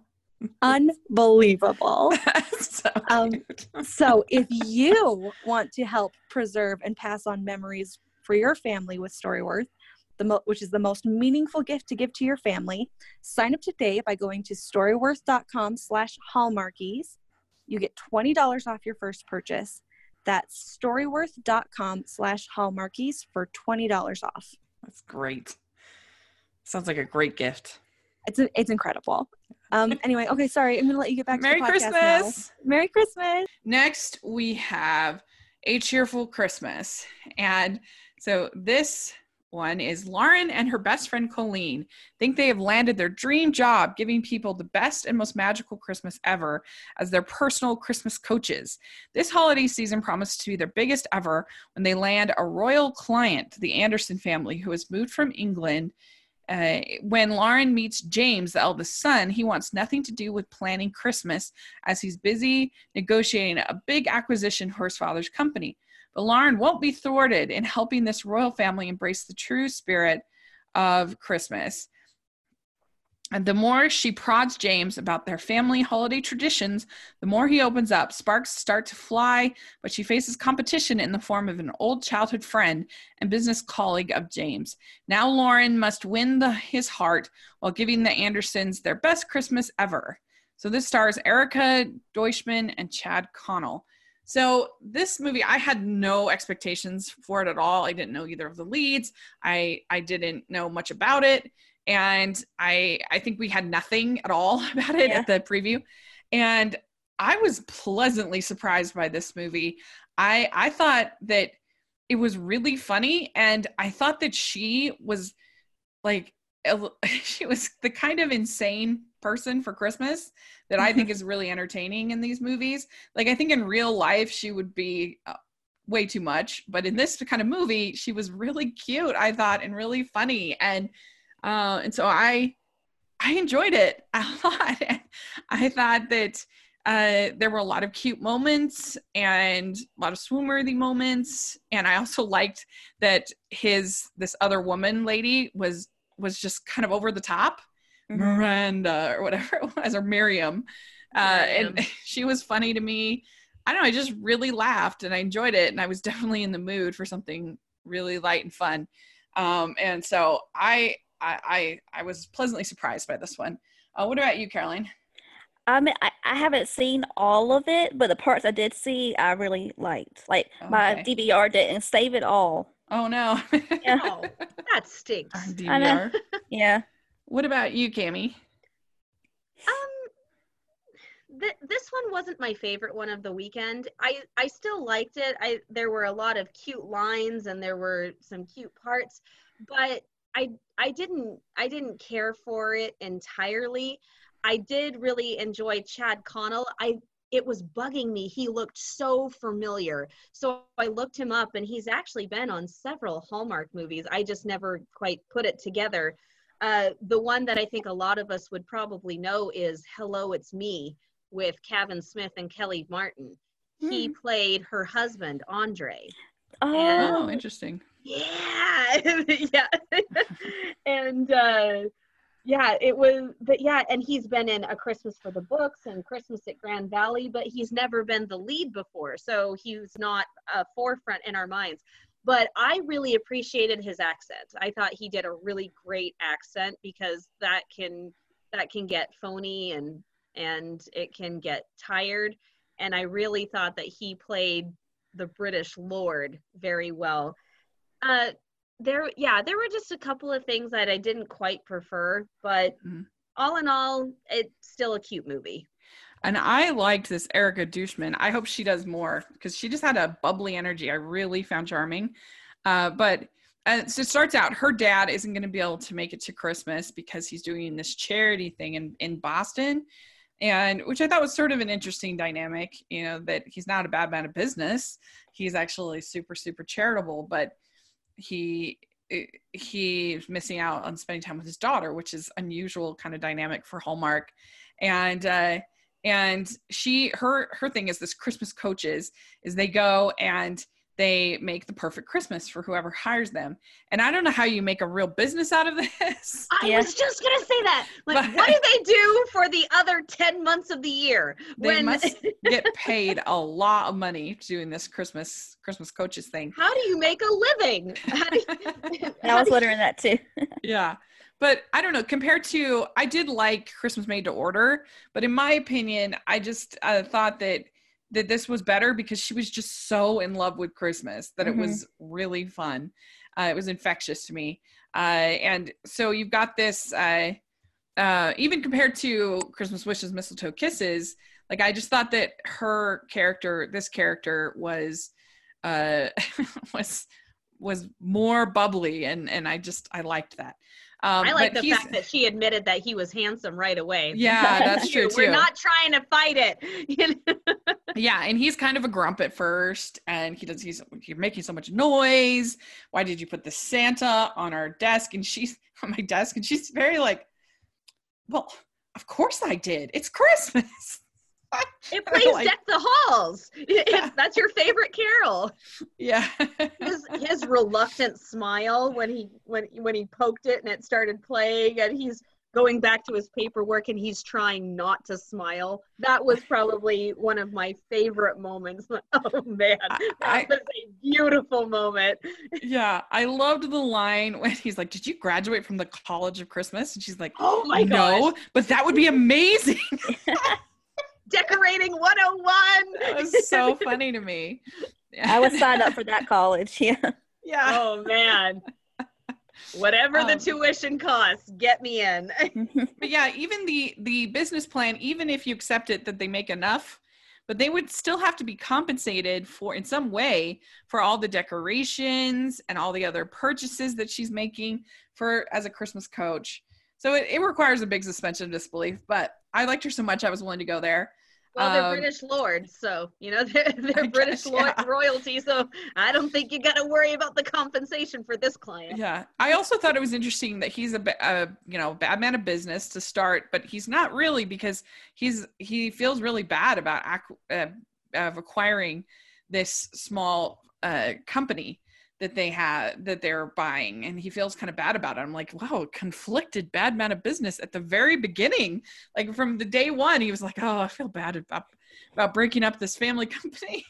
Unbelievable. So Um, cute. So if you want to help preserve and pass on memories for your family with Storyworth, the mo- which is the most meaningful gift to give to your family, sign up today by going to storyworth.com slash hallmarkies. You get twenty dollars off your first purchase. That's storyworth.com slash hallmarkies for twenty dollars off. That's great. Sounds like a great gift. It's a, it's incredible. Um, anyway, okay, sorry. I'm going to let you get back Merry to the podcast Christmas. now. Merry Christmas. Next, we have A Cheerful Christmas. And so this one is Lauren and her best friend Colleen think they have landed their dream job giving people the best and most magical Christmas ever as their personal Christmas coaches. This holiday season promised to be their biggest ever when they land a royal client, the Anderson family, who has moved from England. Uh, when Lauren meets James, the eldest son, he wants nothing to do with planning Christmas as he's busy negotiating a big acquisition for his father's company. But Lauren won't be thwarted in helping this royal family embrace the true spirit of Christmas. And the more she prods James about their family holiday traditions, the more he opens up. Sparks start to fly, but she faces competition in the form of an old childhood friend and business colleague of James. Now Lauren must win the, his heart while giving the Andersons their best Christmas ever. So this stars Erica Deutschman and Chad Connell. So this movie, I had no expectations for it at all. I didn't know either of the leads. I, I didn't know much about it. And I I think we had nothing at all about it Yeah. at the preview. And I was pleasantly surprised by this movie. I I thought that it was really funny. And I thought that she was like, she was the kind of insane person for Christmas that I think is really entertaining in these movies. Like, I think in real life, she would be uh, way too much. But in this kind of movie, she was really cute, I thought, and really funny. And Uh, and so I, I enjoyed it a lot. I thought that uh, there were a lot of cute moments and a lot of swoon-worthy moments. And I also liked that his, this other woman lady was, was just kind of over the top. Mm-hmm. Miranda or whatever it was, or Miriam. Uh, Miriam. And she was funny to me. I don't know. I just really laughed and I enjoyed it. And I was definitely in the mood for something really light and fun. Um, and so I, I, I, I was pleasantly surprised by this one. Uh, what about you, Caroline? I mean, I, I haven't seen all of it, but the parts I did see, I really liked. Like, my Okay. D V R didn't save it all. Oh, no. Yeah. Oh, that stinks. Our D V I know. R. Yeah. What about you, Cammie? Um, th- this one wasn't my favorite one of the weekend. I I still liked it. I there were a lot of cute lines and there were some cute parts, but I I didn't I didn't care for it entirely. I did really enjoy Chad Connell. I it was bugging me. He looked so familiar. So I looked him up and he's actually been on several Hallmark movies. I just never quite put it together. Uh, the one that I think a lot of us would probably know is Hello, It's Me with Kevin Smith and Kelly Martin. He Hmm. played her husband, Andre. Oh, Oh, interesting. Yeah, yeah. And uh, Yeah, it was, but yeah, and he's been in A Christmas for the Books and Christmas at Grand Valley, but he's never been the lead before, so he's not a forefront in our minds. But I really appreciated his accent. I thought he did a really great accent, because that can that can get phony and and it can get tired. And I really thought that he played the British Lord very well. Uh, there, yeah, there were just a couple of things that I didn't quite prefer, but mm. all in all, it's still a cute movie. And I liked this Erica Dushman. I hope she does more, because she just had a bubbly energy I really found charming. Uh, but uh, so it starts out, her dad isn't going to be able to make it to Christmas because he's doing this charity thing in, in Boston. And which I thought was sort of an interesting dynamic, you know, that he's not a bad man of business. He's actually super, super charitable, but he he's missing out on spending time with his daughter, which is unusual kind of dynamic for Hallmark. And uh, and she her her thing is this Christmas coaches is they go and they make the perfect Christmas for whoever hires them. And I don't know how you make a real business out of this. I yeah. was just going to say that. Like, but, what do they do for the other ten months of the year? They when... must get paid a lot of money doing this Christmas Christmas coaches thing. How do you make a living? How do you... I was wondering that too. Yeah. But I don't know, compared to, I did like Christmas Made to Order, but in my opinion, I just uh, thought that that this was better because she was just so in love with Christmas that mm-hmm. it was really fun. Uh, it was infectious to me. Uh, and so you've got this, uh, uh, even compared to Christmas Wishes, Mistletoe Kisses, like I just thought that her character, this character was, uh, was, was more bubbly. And, and I just, I liked that. Um, I like the fact that she admitted that he was handsome right away. Yeah, that's true too. We're not trying to fight it. Yeah, and he's kind of a grump at first, and he does. He's you're making so much noise. Why did you put the Santa on our desk? And she's on my desk, and she's very like, well, of course I did. It's Christmas. It plays like, Deck the Halls. It, yeah. That's your favorite carol. Yeah. his his reluctant smile when he when when he poked it and it started playing, and he's going back to his paperwork and he's trying not to smile. That was probably one of my favorite moments. Oh man, that I, was a beautiful moment. Yeah, I loved the line when he's like, "Did you graduate from the College of Christmas?" And she's like, "Oh my no, gosh. But that would be amazing." Decorating one oh one. That was so funny to me. Yeah. I was signed up for that college. Yeah. Yeah. Oh man. Whatever um, the tuition costs, get me in. But yeah, even the the business plan, even if you accept it that they make enough, but they would still have to be compensated for in some way for all the decorations and all the other purchases that she's making for as a Christmas coach. So it, it requires a big suspension of disbelief, but I liked her so much I was willing to go there. Well, they're um, British lords, so, you know, they're, they're British guess, yeah. royalty, so I don't think you got to worry about the compensation for this client. Yeah. I also thought it was interesting that he's a, a, you know, bad man of business to start, but he's not really because he's he feels really bad about uh, of acquiring this small uh, company that they have that they're buying, and he feels kind of bad about it. I'm like, wow, conflicted bad man of business at the very beginning, like from the day one. He was like, oh, I feel bad about about breaking up this family company.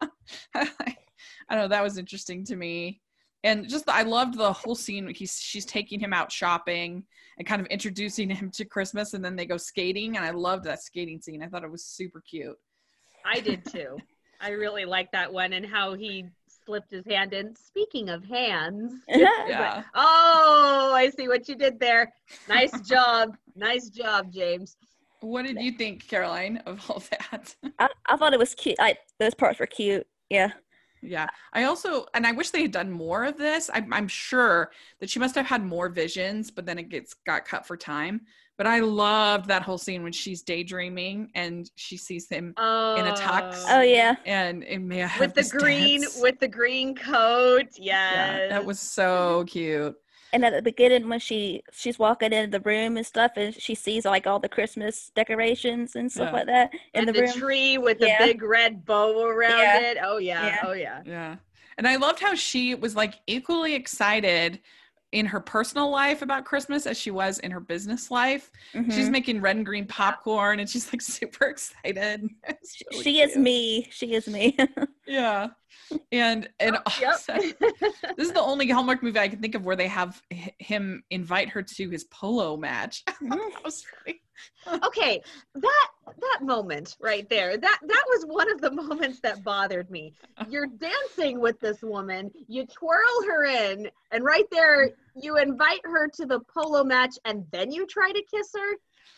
I don't know, that was interesting to me. And just I loved the whole scene. He's she's taking him out shopping and kind of introducing him to Christmas, and then they go skating, and I loved that skating scene. I thought it was super cute. I did too. I really liked that one, and how he slipped his hand in. Speaking of hands. Yeah. Like, oh, I see what you did there. Nice job. Nice job, James. What did you think, Caroline, of all that? I, I thought it was cute. I, those parts were cute. Yeah. Yeah. I also, and I wish they had done more of this. I'm, I'm sure that she must have had more visions, but then it gets got cut for time. But I loved that whole scene when she's daydreaming and she sees him oh. in a tux. Oh yeah. And it may have with the green dance. with the green coat. Yes. Yeah. That was so cute. And at the beginning when she she's walking into the room and stuff, and she sees like all the Christmas decorations and stuff yeah. like that in and the, the room. tree with the yeah. big red bow around yeah. it. Oh yeah. yeah. Oh yeah. Yeah. And I loved how she was like equally excited in her personal life about Christmas as she was in her business life. Mhm. She's making red and green popcorn and she's like super excited. It's really She is cute. me. She is me. Yeah. And and Yep. also, this is the only Hallmark movie I can think of where they have h- him invite her to his polo match. That was funny. Okay, that that moment right there, that that was one of the moments that bothered me. You're dancing with this woman, you twirl her in, and right there you invite her to the polo match, and then you try to kiss her.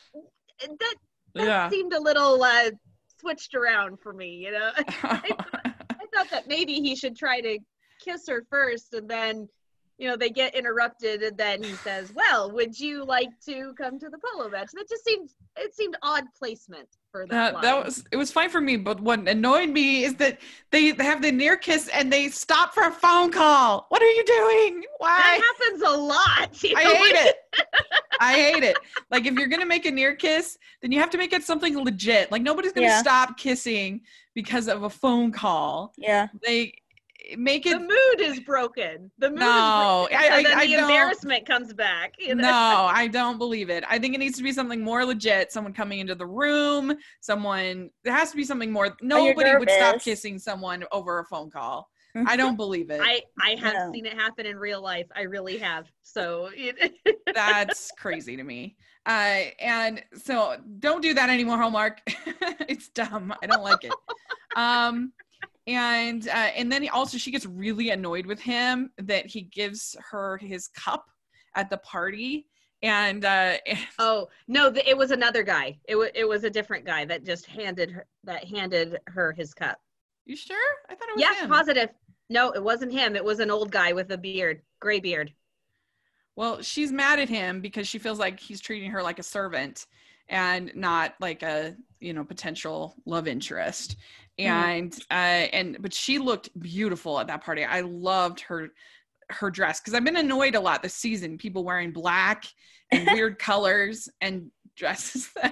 That that Yeah. seemed a little uh, switched around for me, you know. I, thought, I thought that maybe he should try to kiss her first, and then, you know, they get interrupted, and then he says, "Well, would you like to come to the polo match?" That just seemed it seemed odd placement for that. Uh, that line. was it was fine for me, but what annoyed me is that they have the near kiss and they stop for a phone call. What are you doing? Why? That happens a lot. You I know, hate like- it. I hate it. Like, if you're gonna make a near kiss, then you have to make it something legit. Like, nobody's gonna Yeah. stop kissing because of a phone call. Yeah. They make The it. mood is broken. The mood No, is broken. I- so then I- I the don't- embarrassment comes back. You know? No, I don't believe it. I think it needs to be something more legit. Someone coming into the room. Someone. There has to be something more. Nobody would stop nervous. kissing someone over a phone call. I don't believe it. I, I have No. seen it happen in real life. I really have. So it, That's crazy to me. Uh, and so don't do that anymore, Hallmark. It's dumb. I don't like it. Um, and uh, and then he also she gets really annoyed with him that he gives her his cup at the party. And uh, oh no, th- it was another guy. It was it was a different guy that just handed her that handed her his cup. you sure? I thought it was Yes, him. positive. No, it wasn't him. It was an old guy with a beard, gray beard. Well, she's mad at him because she feels like he's treating her like a servant and not like a, you know, potential love interest. And uh and but she looked beautiful at that party. I loved her her dress because I've been annoyed a lot this season, people wearing black and weird colors and dresses that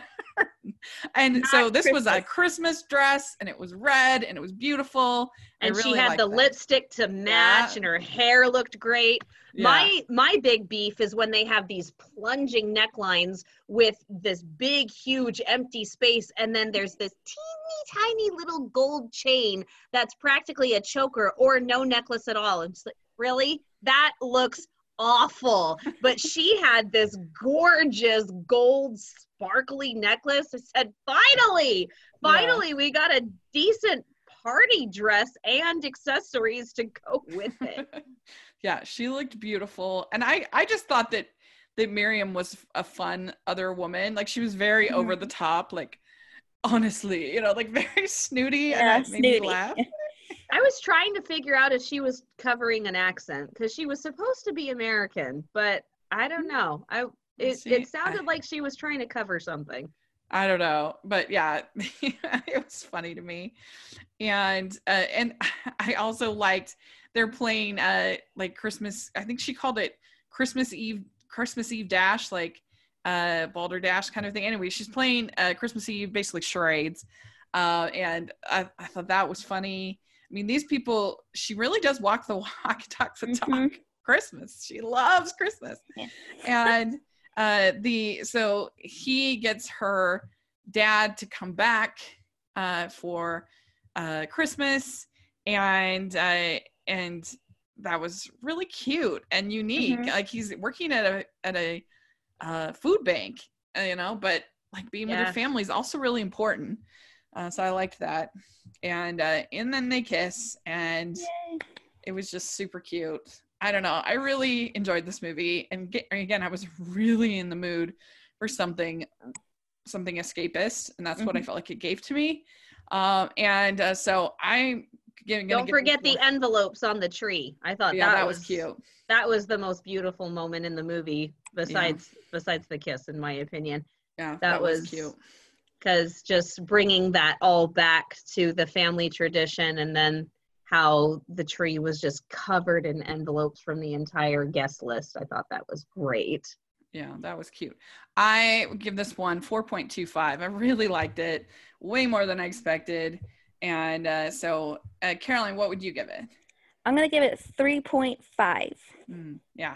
and Not so this was a Christmas. Christmas dress and it was red and it was beautiful. I And she really had liked the that. lipstick to match, Yeah. and her hair looked great. Yeah. My my big beef is when they have these plunging necklines with this big, huge, empty space, and then there's this teeny tiny little gold chain that's practically a choker or no necklace at all. It's like, really? That looks awful. But she had this gorgeous gold sparkly necklace. I said, finally, finally, we got a decent party dress and accessories to go with it. Yeah, she looked beautiful. And I, I just thought that that Miriam was a fun other woman. Like she was very over the top, like honestly, you know, like very snooty. Yeah, and that made me snooty. laugh. I was trying to figure out if she was covering an accent because she was supposed to be American, but I don't know. I it, See, it sounded I- like she was trying to cover something. I don't know, but yeah, it was funny to me. And uh, and I also liked they're playing uh like Christmas. I think she called it Christmas Eve, Christmas Eve Dash, like uh Balderdash kind of thing. Anyway, she's playing uh Christmas Eve, basically charades. Uh, and I, I thought that was funny. I mean, these people, she really does walk the walk, talk the talk. Mhm. Christmas. She loves Christmas. Yeah. And uh, the so he gets her dad to come back uh, for uh, Christmas, and uh, and that was really cute and unique. Mhm. Like he's working at a at a uh, food bank, uh, you know, but like being with Yeah. her family is also really important. Uh, so I liked that, and uh, and then they kiss, and Yay. it was just super cute. I don't know. I really enjoyed this movie, and get, again, I was really in the mood for something, something escapist, and that's what I Mhm. felt like it gave to me. Um, and uh, so I'm gonna, gonna Don't give forget this the one- envelopes on the tree. I thought yeah, that, that was, was cute. That was the most beautiful moment in the movie, besides besides the kiss, in my opinion. Yeah, That, that, was, was cute. Because just bringing that all back to the family tradition, and then how the tree was just covered in envelopes from the entire guest list. I thought that was great. Yeah, that was cute. I would give this one four point two five. I really liked it, way more than I expected. And uh, so, uh, Caroline, what would you give it? I'm gonna give it three point five. Mm, yeah,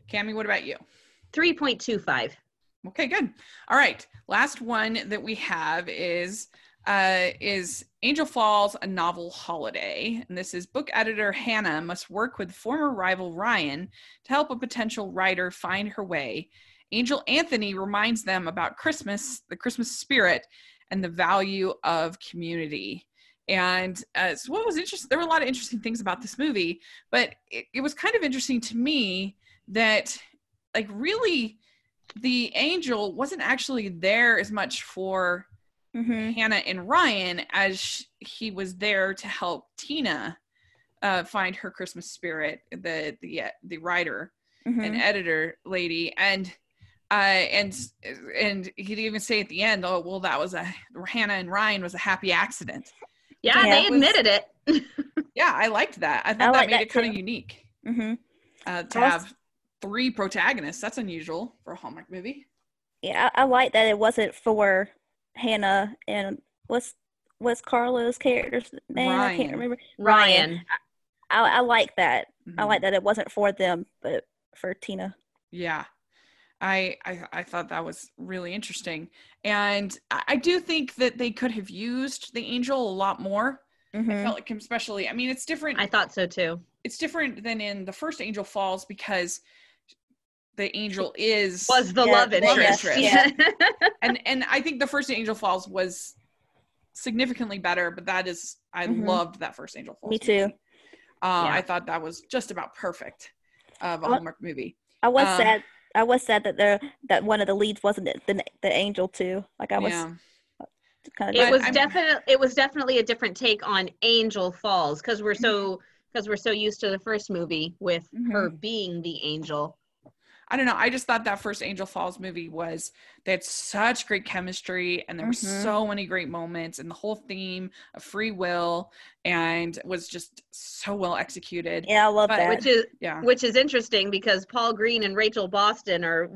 Cammie, what about you? three point two five. Okay, good. All right. Last one that we have is uh, is Angel Falls, A Novel Holiday. And this is book editor Hannah must work with former rival Ryan to help a potential writer find her way. Angel Anthony reminds them about Christmas, the Christmas spirit, and the value of community. And uh, so what was interesting, there were a lot of interesting things about this movie, but it, it was kind of interesting to me that, like, really the angel wasn't actually there as much for mm-hmm. Hannah and Ryan as sh- he was there to help Tina uh, find her Christmas spirit, the the uh, the writer mm-hmm. and editor lady. And Uh, and and he'd even say at the end, "Oh, well, that was a Hannah and Ryan was a happy accident." Yeah, yeah they admitted was, it. Yeah, I liked that. I thought I that like made that it kind of too. unique. Mm-hmm. Uh, to was, have three protagonists, that's unusual for a Hallmark movie. Yeah, I, I like that it wasn't for Hannah and what's what's Carla's character's name? Ryan. I can't remember. Ryan. I, I, I like that. Mm-hmm. I like that it wasn't for them, but for Tina. Yeah. I, I I thought that was really interesting. And I, I do think that they could have used the angel a lot more. Mm-hmm. I felt like him especially, I mean, it's different. I thought so too. It's different than in the first Angel Falls because the angel is was the yeah, love interest. interest. Yeah. and and I think the first Angel Falls was significantly better, but that is I mm-hmm. loved that first Angel Falls. Me too. Movie. Uh, yeah. I thought that was just about perfect of a well, Hallmark movie. I was um, sad. I was sad that the that one of the leads wasn't the the, the angel too. Like I was. Yeah. Kind of it was definitely it was definitely a different take on Angel Falls because we're so because mm-hmm. we're so used to the first movie with mm-hmm. her being the angel. I don't know. I just thought that first Angel Falls movie was, they had such great chemistry and there were mm-hmm. so many great moments and the whole theme of free will and was just so well executed. Yeah, I love but, that. Which is, yeah. which is interesting because Paul Green and Rachel Boston are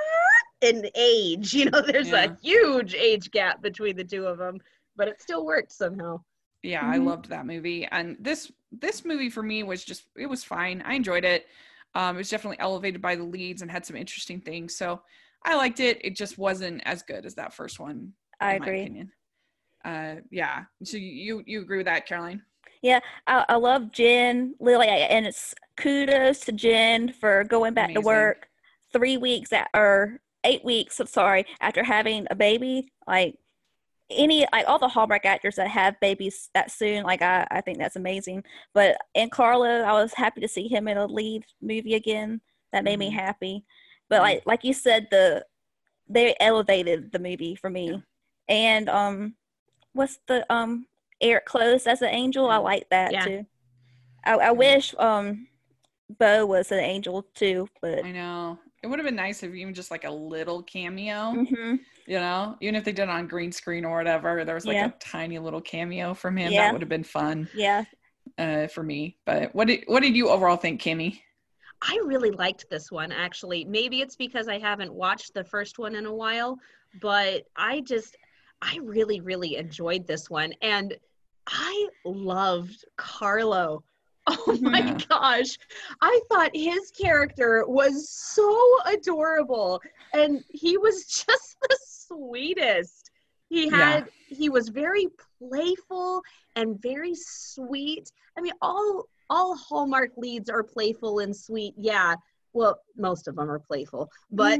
in age. You know, there's yeah. a huge age gap between the two of them, but it still worked somehow. Yeah, mm-hmm. I loved that movie. And this this movie for me was just, it was fine. I enjoyed it. Um, it was definitely elevated by the leads and had some interesting things. So I liked it. It just wasn't as good as that first one. I in agree. My opinion. Uh, yeah. So you you agree with that, Caroline? Yeah, I, I love Jen, Lily, and it's kudos to Jen for going back Amazing. to work three weeks at, or eight weeks. I'm sorry, after having a baby. Like any, like all the Hallmark actors that have babies that soon, like I, I think that's amazing. But and Carlo, I was happy to see him in a lead movie again. That made mm-hmm. me happy. But mm-hmm. like like you said, the they elevated the movie for me. Yeah. And um, what's the um Eric Close as an angel? I like that yeah. too. I, I wish um Bo was an angel too, but I know it would have been nice if even just like a little cameo. Mm-hmm. You know, even if they did it on green screen or whatever, there was like yeah. a tiny little cameo from him. Yeah. That would have been fun. Yeah. Uh, for me. But what did what did you overall think, Cammie? I really liked this one, actually. Maybe it's because I haven't watched the first one in a while, but I just, I really, really enjoyed this one. And I loved Carlo. Oh my yeah. gosh. I thought his character was so adorable. And he was just the sweetest. He had, yeah. he was very playful and very sweet. I mean, all all Hallmark leads are playful and sweet. Yeah, well, most of them are playful, but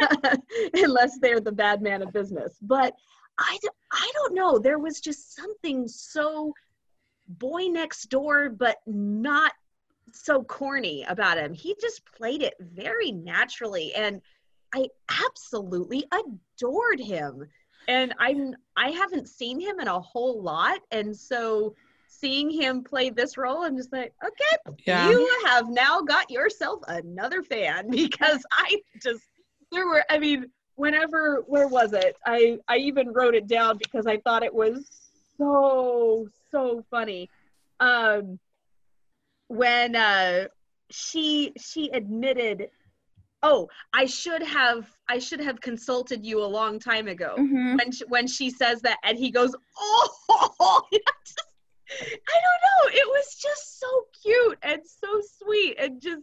unless they're the bad man of business. But I, I don't know. There was just something so boy next door, but not so corny about him. He just played it very naturally, and I absolutely adored him. And I'm I haven't seen him in a whole lot, and so seeing him play this role, I'm just like, okay, yeah. you have now got yourself another fan, because I just, there were, I mean, whenever, where was it? I, I even wrote it down because I thought it was so, so funny. Um, when uh, she, she admitted, oh, I should have, I should have consulted you a long time ago. Mm-hmm. When she, when she says that, and he goes, oh, just, I don't know. It was just so cute and so sweet, and just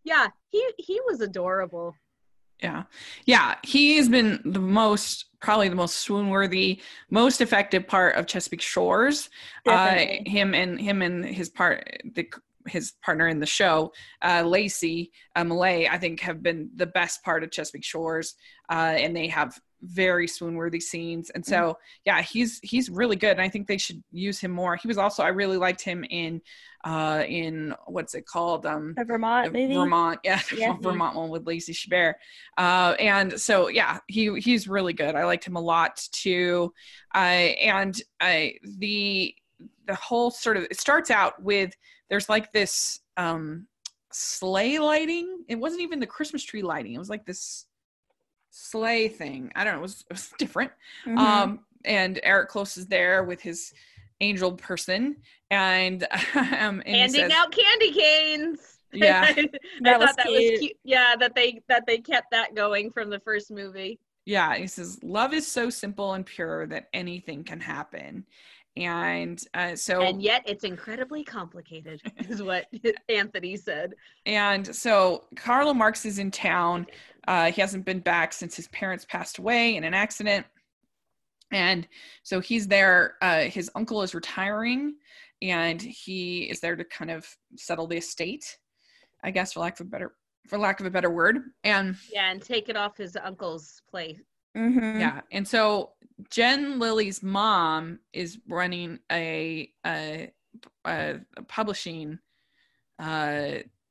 Yeah, he he was adorable. Yeah. Yeah. He's been the most, probably the most swoon worthy, most effective part of Chesapeake Shores. Definitely. Uh, him and him and his part, the, his partner in the show, uh, Lacey uh, Millay, I think have been the best part of Chesapeake Shores. Uh, and they have very swoon worthy scenes. And so, mm-hmm. yeah, he's, he's really good. And I think they should use him more. He was also, I really liked him in, uh, in what's it called? Um, the Vermont the movie. Vermont. Yeah. Yeah. Vermont one with Lacey Chabert. Uh, and so, yeah, he, he's really good. I liked him a lot too. Uh, and, uh, the, the whole sort of, it starts out with, there's like this, um, sleigh lighting. It wasn't even the Christmas tree lighting. It was like this sleigh thing. I don't know. It was, it was different. Mm-hmm. Um, and Eric Close is there with his angel person and, um, and handing says, out candy canes. Yeah. I that thought was that cute. was cute. Yeah. That they, that they kept that going from the first movie. Yeah. He says, love is so simple and pure that anything can happen. And uh, so, and yet it's incredibly complicated, is what Anthony said. And so Carlo Marx is in town. Uh, he hasn't been back since his parents passed away in an accident. And so he's there. Uh, his uncle is retiring, and he is there to kind of settle the estate, I guess, for lack of a better, for lack of a better word. And yeah, and take it off his uncle's plate. Mm-hmm. Yeah. And so Jen Lily's mom is running a, a, a publishing uh,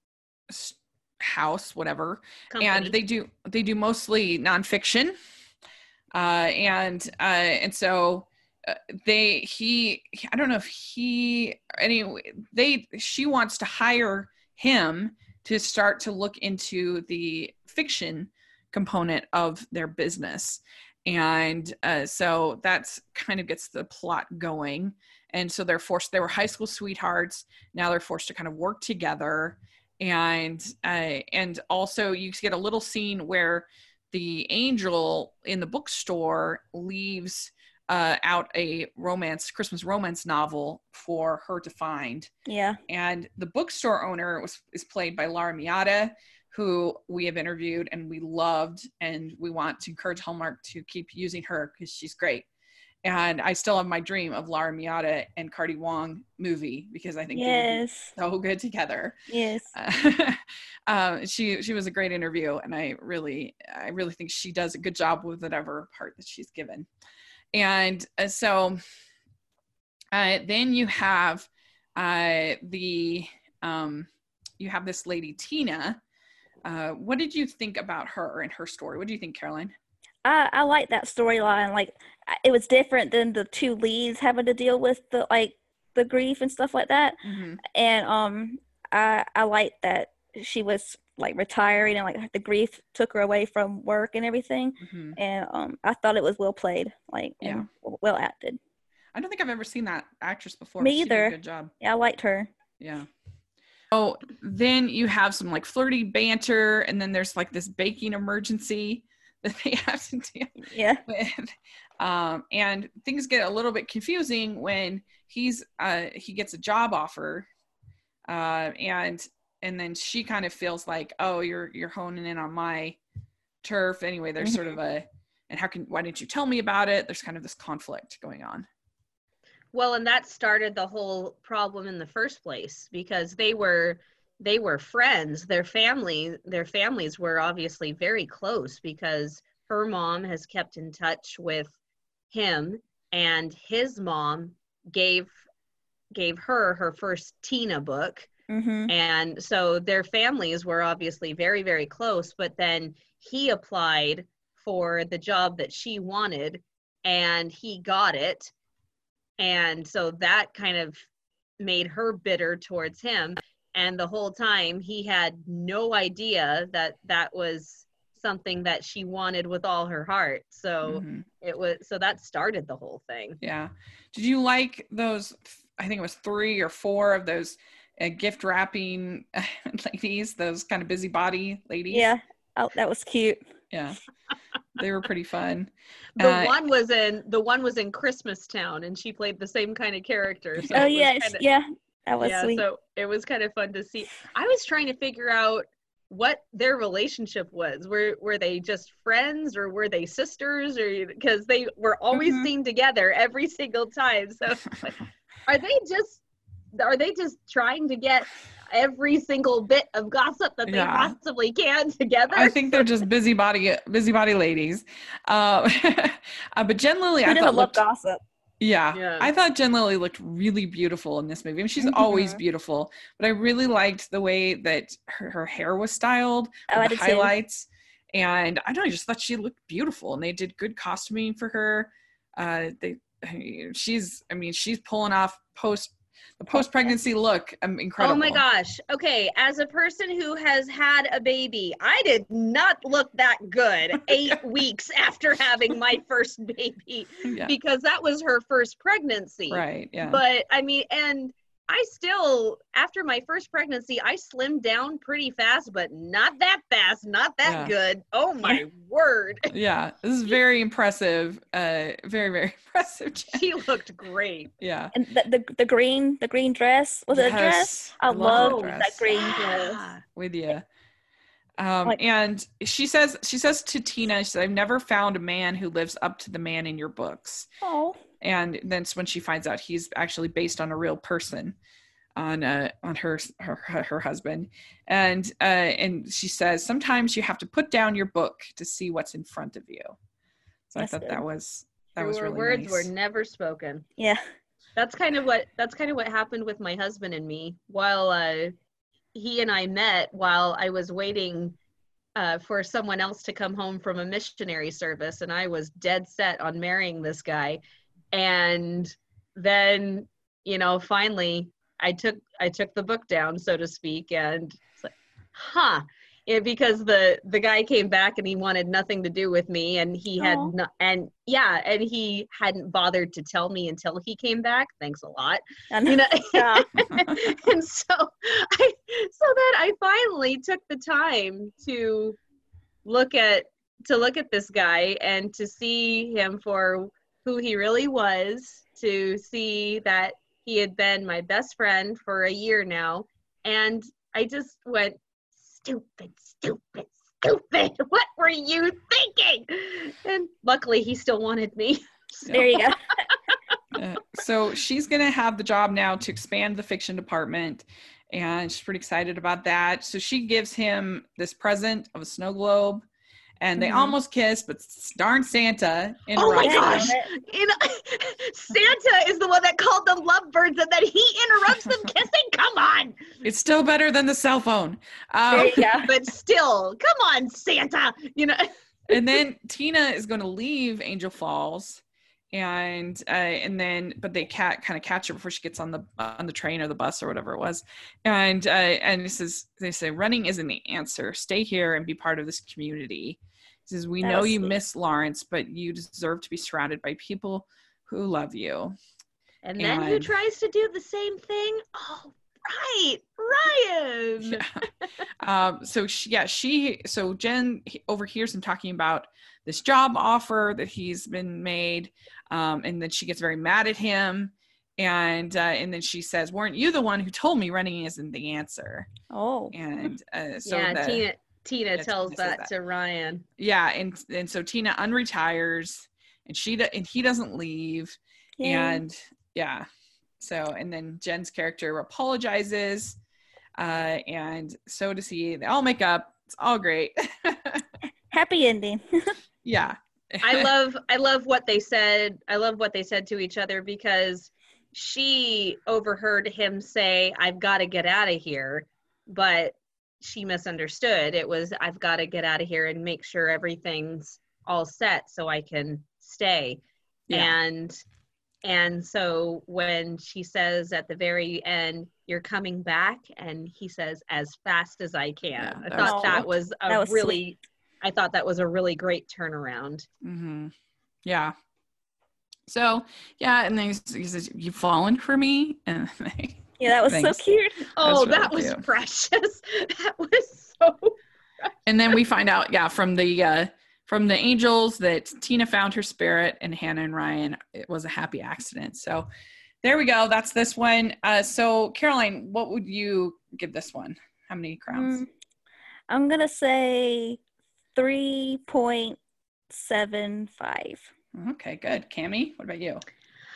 house, whatever. Company. And they do, they do mostly nonfiction. Uh, and, uh, and so uh, they, he, I don't know if he, anyway, they, she wants to hire him to start to look into the fiction component of their business. And uh, so that's kind of gets the plot going. And so they're forced, they were high school sweethearts. Now they're forced to kind of work together. And, uh, and also you get a little scene where the angel in the bookstore leaves uh, out a romance, Christmas romance novel for her to find. Yeah. And the bookstore owner was is played by Laura Miata, who we have interviewed and we loved, and we want to encourage Hallmark to keep using her because she's great. And I still have my dream of Laura Miata and Cardi Wong movie because I think yes. they would be so good together. Yes. Uh, um, she she was a great interview, and I really I really think she does a good job with whatever part that she's given. And uh, so uh, then you have uh, the um, you have this lady Tina. Uh, what did you think about her and her story? What do you think, Caroline? I, I like that storyline. Like, it was different than the two leads having to deal with the like the grief and stuff like that. Mm-hmm. And um, I I liked that she was like retiring and like the grief took her away from work and everything. Mm-hmm. And um, I thought it was well played, like yeah. and well acted. I don't think I've ever seen that actress before. Me either. She did a good job. Yeah, I liked her. Yeah. So then you have some like flirty banter, and then there's like this baking emergency that they have to deal yeah. with. Um, and things get a little bit confusing when he's uh, he gets a job offer, uh, and and then she kind of feels like, oh, you're you're honing in on my turf. Anyway, there's mm-hmm. sort of a, and how can why didn't you tell me about it? There's kind of this conflict going on. Well, and that started the whole problem in the first place because they were they were friends. Their family, their families were obviously very close because her mom has kept in touch with him, and his mom gave gave her her first Tina book. Mm-hmm. And so their families were obviously very, very close, but then he applied for the job that she wanted and he got it. And so that kind of made her bitter towards him. And the whole time he had no idea that that was something that she wanted with all her heart. So mm-hmm. it was, so that started the whole thing. Yeah. Did you like those, I think it was three or four of those uh, gift wrapping ladies, those kind of busybody ladies? Yeah. Oh, that was cute. Yeah. They were pretty fun. The uh, one was in the one was in Christmas Town, and she played the same kind of character. So oh yes, kinda, yeah, that was yeah, sweet. So it was kind of fun to see. I was trying to figure out what their relationship was. Were were they just friends, or were they sisters, or because they were always Mhm. seen together every single time. So are they just are they just trying to get every single bit of gossip that they Yeah. possibly can together? I think they're just busybody busybody ladies. Uh, uh, but Jen Lilly, Who I doesn't thought love looked, gossip? yeah, Yeah. I thought Jen Lilly looked really beautiful in this movie. I mean, she's Mhm. always beautiful, but I really liked the way that her, her hair was styled, Oh, I with the did too. highlights, and I don't know, I just thought she looked beautiful, and they did good costuming for her. Uh, they, she's, I mean, she's pulling off post the post pregnancy look, um, incredible. Oh my gosh. Okay. As a person who has had a baby, I did not look that good eight weeks after having my first baby Yeah. because that was her first pregnancy. Right. Yeah. But I mean, and I still, after my first pregnancy, I slimmed down pretty fast, but not that fast, not that Yeah. good. Oh my word. Yeah, this is very impressive. Uh, very, very impressive. Jen. She looked great. Yeah. And the, the the green the green dress was it a dress? Yes, I love love that that dress. green Yeah. dress. With you. Um, Like- and she says, she says to Tina, she said, "I've never found a man who lives up to the man in your books." Oh, And then it's when she finds out he's actually based on a real person, on uh on her her her husband, and uh and she says, "Sometimes you have to put down your book to see what's in front of you." So That's I thought good. that was that Truer was really words nice. were never spoken. yeah. That's kind of what that's kind of what happened with my husband and me. While uh, he and I met while I was waiting uh, for someone else to come home from a missionary service, and I was dead set on marrying this guy. And then, you know, finally, I took I took the book down, so to speak, and it's like, huh. Yeah, because the the guy came back and he wanted nothing to do with me, and he had Aw. no, and yeah, and he hadn't bothered to tell me until he came back. Thanks a lot, I know. you know. Yeah. And so I so that I finally took the time to look at to look at this guy and to see him for who he really was, to see that he had been my best friend for a year now, and I just went, stupid, stupid, stupid. What were you thinking? And luckily, he still wanted me. So- There you go. Uh, so she's going to have the job now to expand the fiction department, and she's pretty excited about that. So she gives him this present of a snow globe, and they Mhm. almost kiss, but darn Santa Oh my interrupts them. gosh! You know, Santa is the one that called them lovebirds, and then he interrupts them kissing. Come on! It's still better than the cell phone. There Um, you go. But still, come on, Santa. You know. and then Tina is going to leave Angel Falls, and uh, and then but they cat kind of catch her before she gets on the on the train or the bus or whatever it was, and uh, and it says they say, "Running isn't the answer. Stay here and be part of this community." He says, "We That know was you sweet. miss Lawrence, but you deserve to be surrounded by people who love you." And then who And- tries to do the same thing? Oh, right, Ryan. Yeah. um, so she, yeah, she, so Jen overhears him talking about this job offer that he's been made. Um, and then she gets very mad at him. And, uh, and then she says, "Weren't you the one who told me running isn't the answer?" Oh. And, uh, so yeah, the, Tina. Tina yeah, tells Tina says that, that. to Ryan. yeah. And, and so Tina unretires, and she, do- and he doesn't leave. Yay. And yeah, so and then Jen's character apologizes, uh and so does he. They all make up. It's all great. Happy ending. Yeah. I love I love what they said. I love what they said to each other, because she overheard him say, "I've got to get out of here," but she misunderstood. It was, "I've got to get out of here and make sure everything's all set so I can stay." Yeah. And and so when she says at the very end, "You're coming back," and he says, "As fast as I can." Yeah, I that thought was that cute. was a That was really I thought that was a really great turnaround. Mm-hmm. Yeah. So yeah, and then he he says, "You've fallen for me," and they, Yeah, that was Thanks. so cute. Oh, really that was cute. precious. That was so. and then we find out, yeah, from the uh from the angels that Tina found her spirit, and Hannah and Ryan, it was a happy accident. So there we go. That's this one. Uh, so Caroline, what would you give this one? How many crowns? Mm, I'm gonna say three point seven five. Okay, good. Cammie, what about you?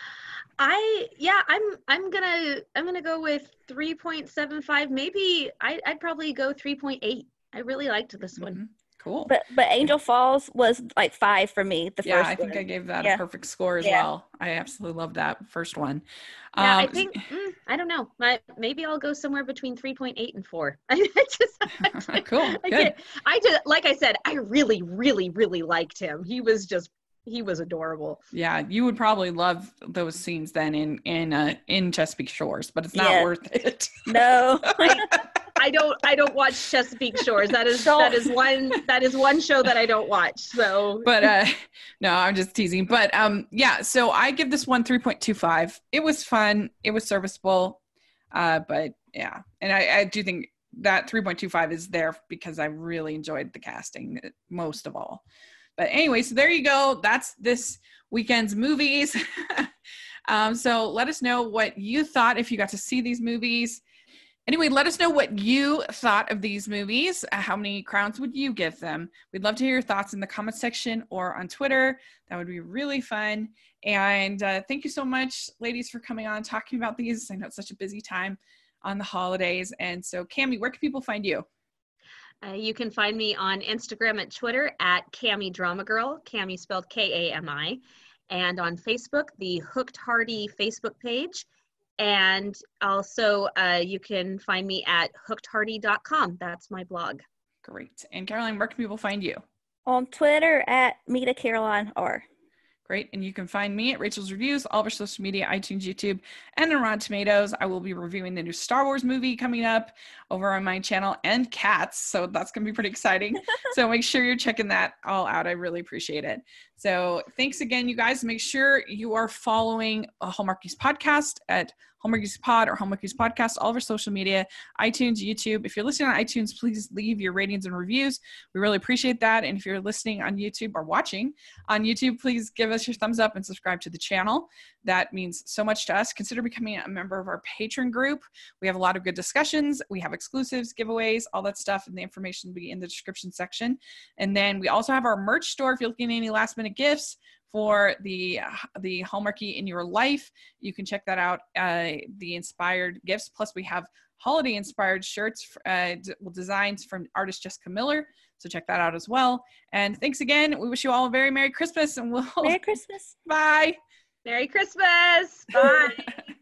I yeah, I'm I'm gonna I'm gonna go with three point seven five. Maybe I, I'd probably go three point eight. I really liked this one. Mm-hmm. Cool. But but Angel Falls was like five for me. The Yeah, first I think one. I gave that Yeah. a perfect score as Yeah. well. I absolutely loved that first one. Yeah, Um, I think mm, I don't know. My, maybe I'll go somewhere between three point eight and four. I just I can't- Cool, I good. can't- I just like I said, I really, really, really liked him. He was just he was adorable. Yeah, you would probably love those scenes then in in uh, in Chesapeake Shores, but it's not Yeah. worth it. No. I don't I don't watch Chesapeake Shores. That is Don't. that is one that is one show that I don't watch. So But uh no, I'm just teasing. But um yeah, so I give this one three point two five. It was fun, it was serviceable. Uh but yeah, and I, I do think that three point two five is there because I really enjoyed the casting most of all. But anyway, so there you go. That's this weekend's movies. um, so let us know what you thought if you got to see these movies. Anyway, let us know what you thought of these movies. Uh, How many crowns would you give them? We'd love to hear your thoughts in the comment section or on Twitter. That would be really fun. And uh, thank you so much, ladies, for coming on talking about these. I know it's such a busy time on the holidays. And so, Cammie, where can people find you? Uh, you can find me on Instagram and Twitter at Cammie Drama Girl, Cammie spelled K A M I, and on Facebook, the Hooked Hardy Facebook page. And also, uh, you can find me at hooked hardy dot com. That's my blog. Great. And Caroline, where can people find you? On Twitter at Meta Caroline R. Great. And you can find me at Rachel's Reviews, all of our social media, iTunes, YouTube, and on Rotten Tomatoes. I will be reviewing the new Star Wars movie coming up over on my channel and Cats. So that's going to be pretty exciting. So make sure you're checking that all out. I really appreciate it. So thanks again, you guys. Make sure you are following a Hallmarkies podcast at Hallmarkies Pod or Hallmarkies Podcast, all of our social media, iTunes, YouTube. If you're listening on iTunes, please leave your ratings and reviews. We really appreciate that. And if you're listening on YouTube or watching on YouTube, please give us your thumbs up and subscribe to the channel. That means so much to us. Consider becoming a member of our Patreon group. We have a lot of good discussions. We have exclusives, giveaways, all that stuff, and the information will be in the description section. And then we also have our merch store. If you're looking at any last minute gifts for the the Hallmarky in your life, you can check that out, uh, the inspired gifts. Plus we have holiday inspired shirts, uh, d- designs from artist Jessica Miller. So check that out as well. And thanks again. We wish you all a very Merry Christmas, and we'll Merry Christmas. bye. Merry Christmas. Bye.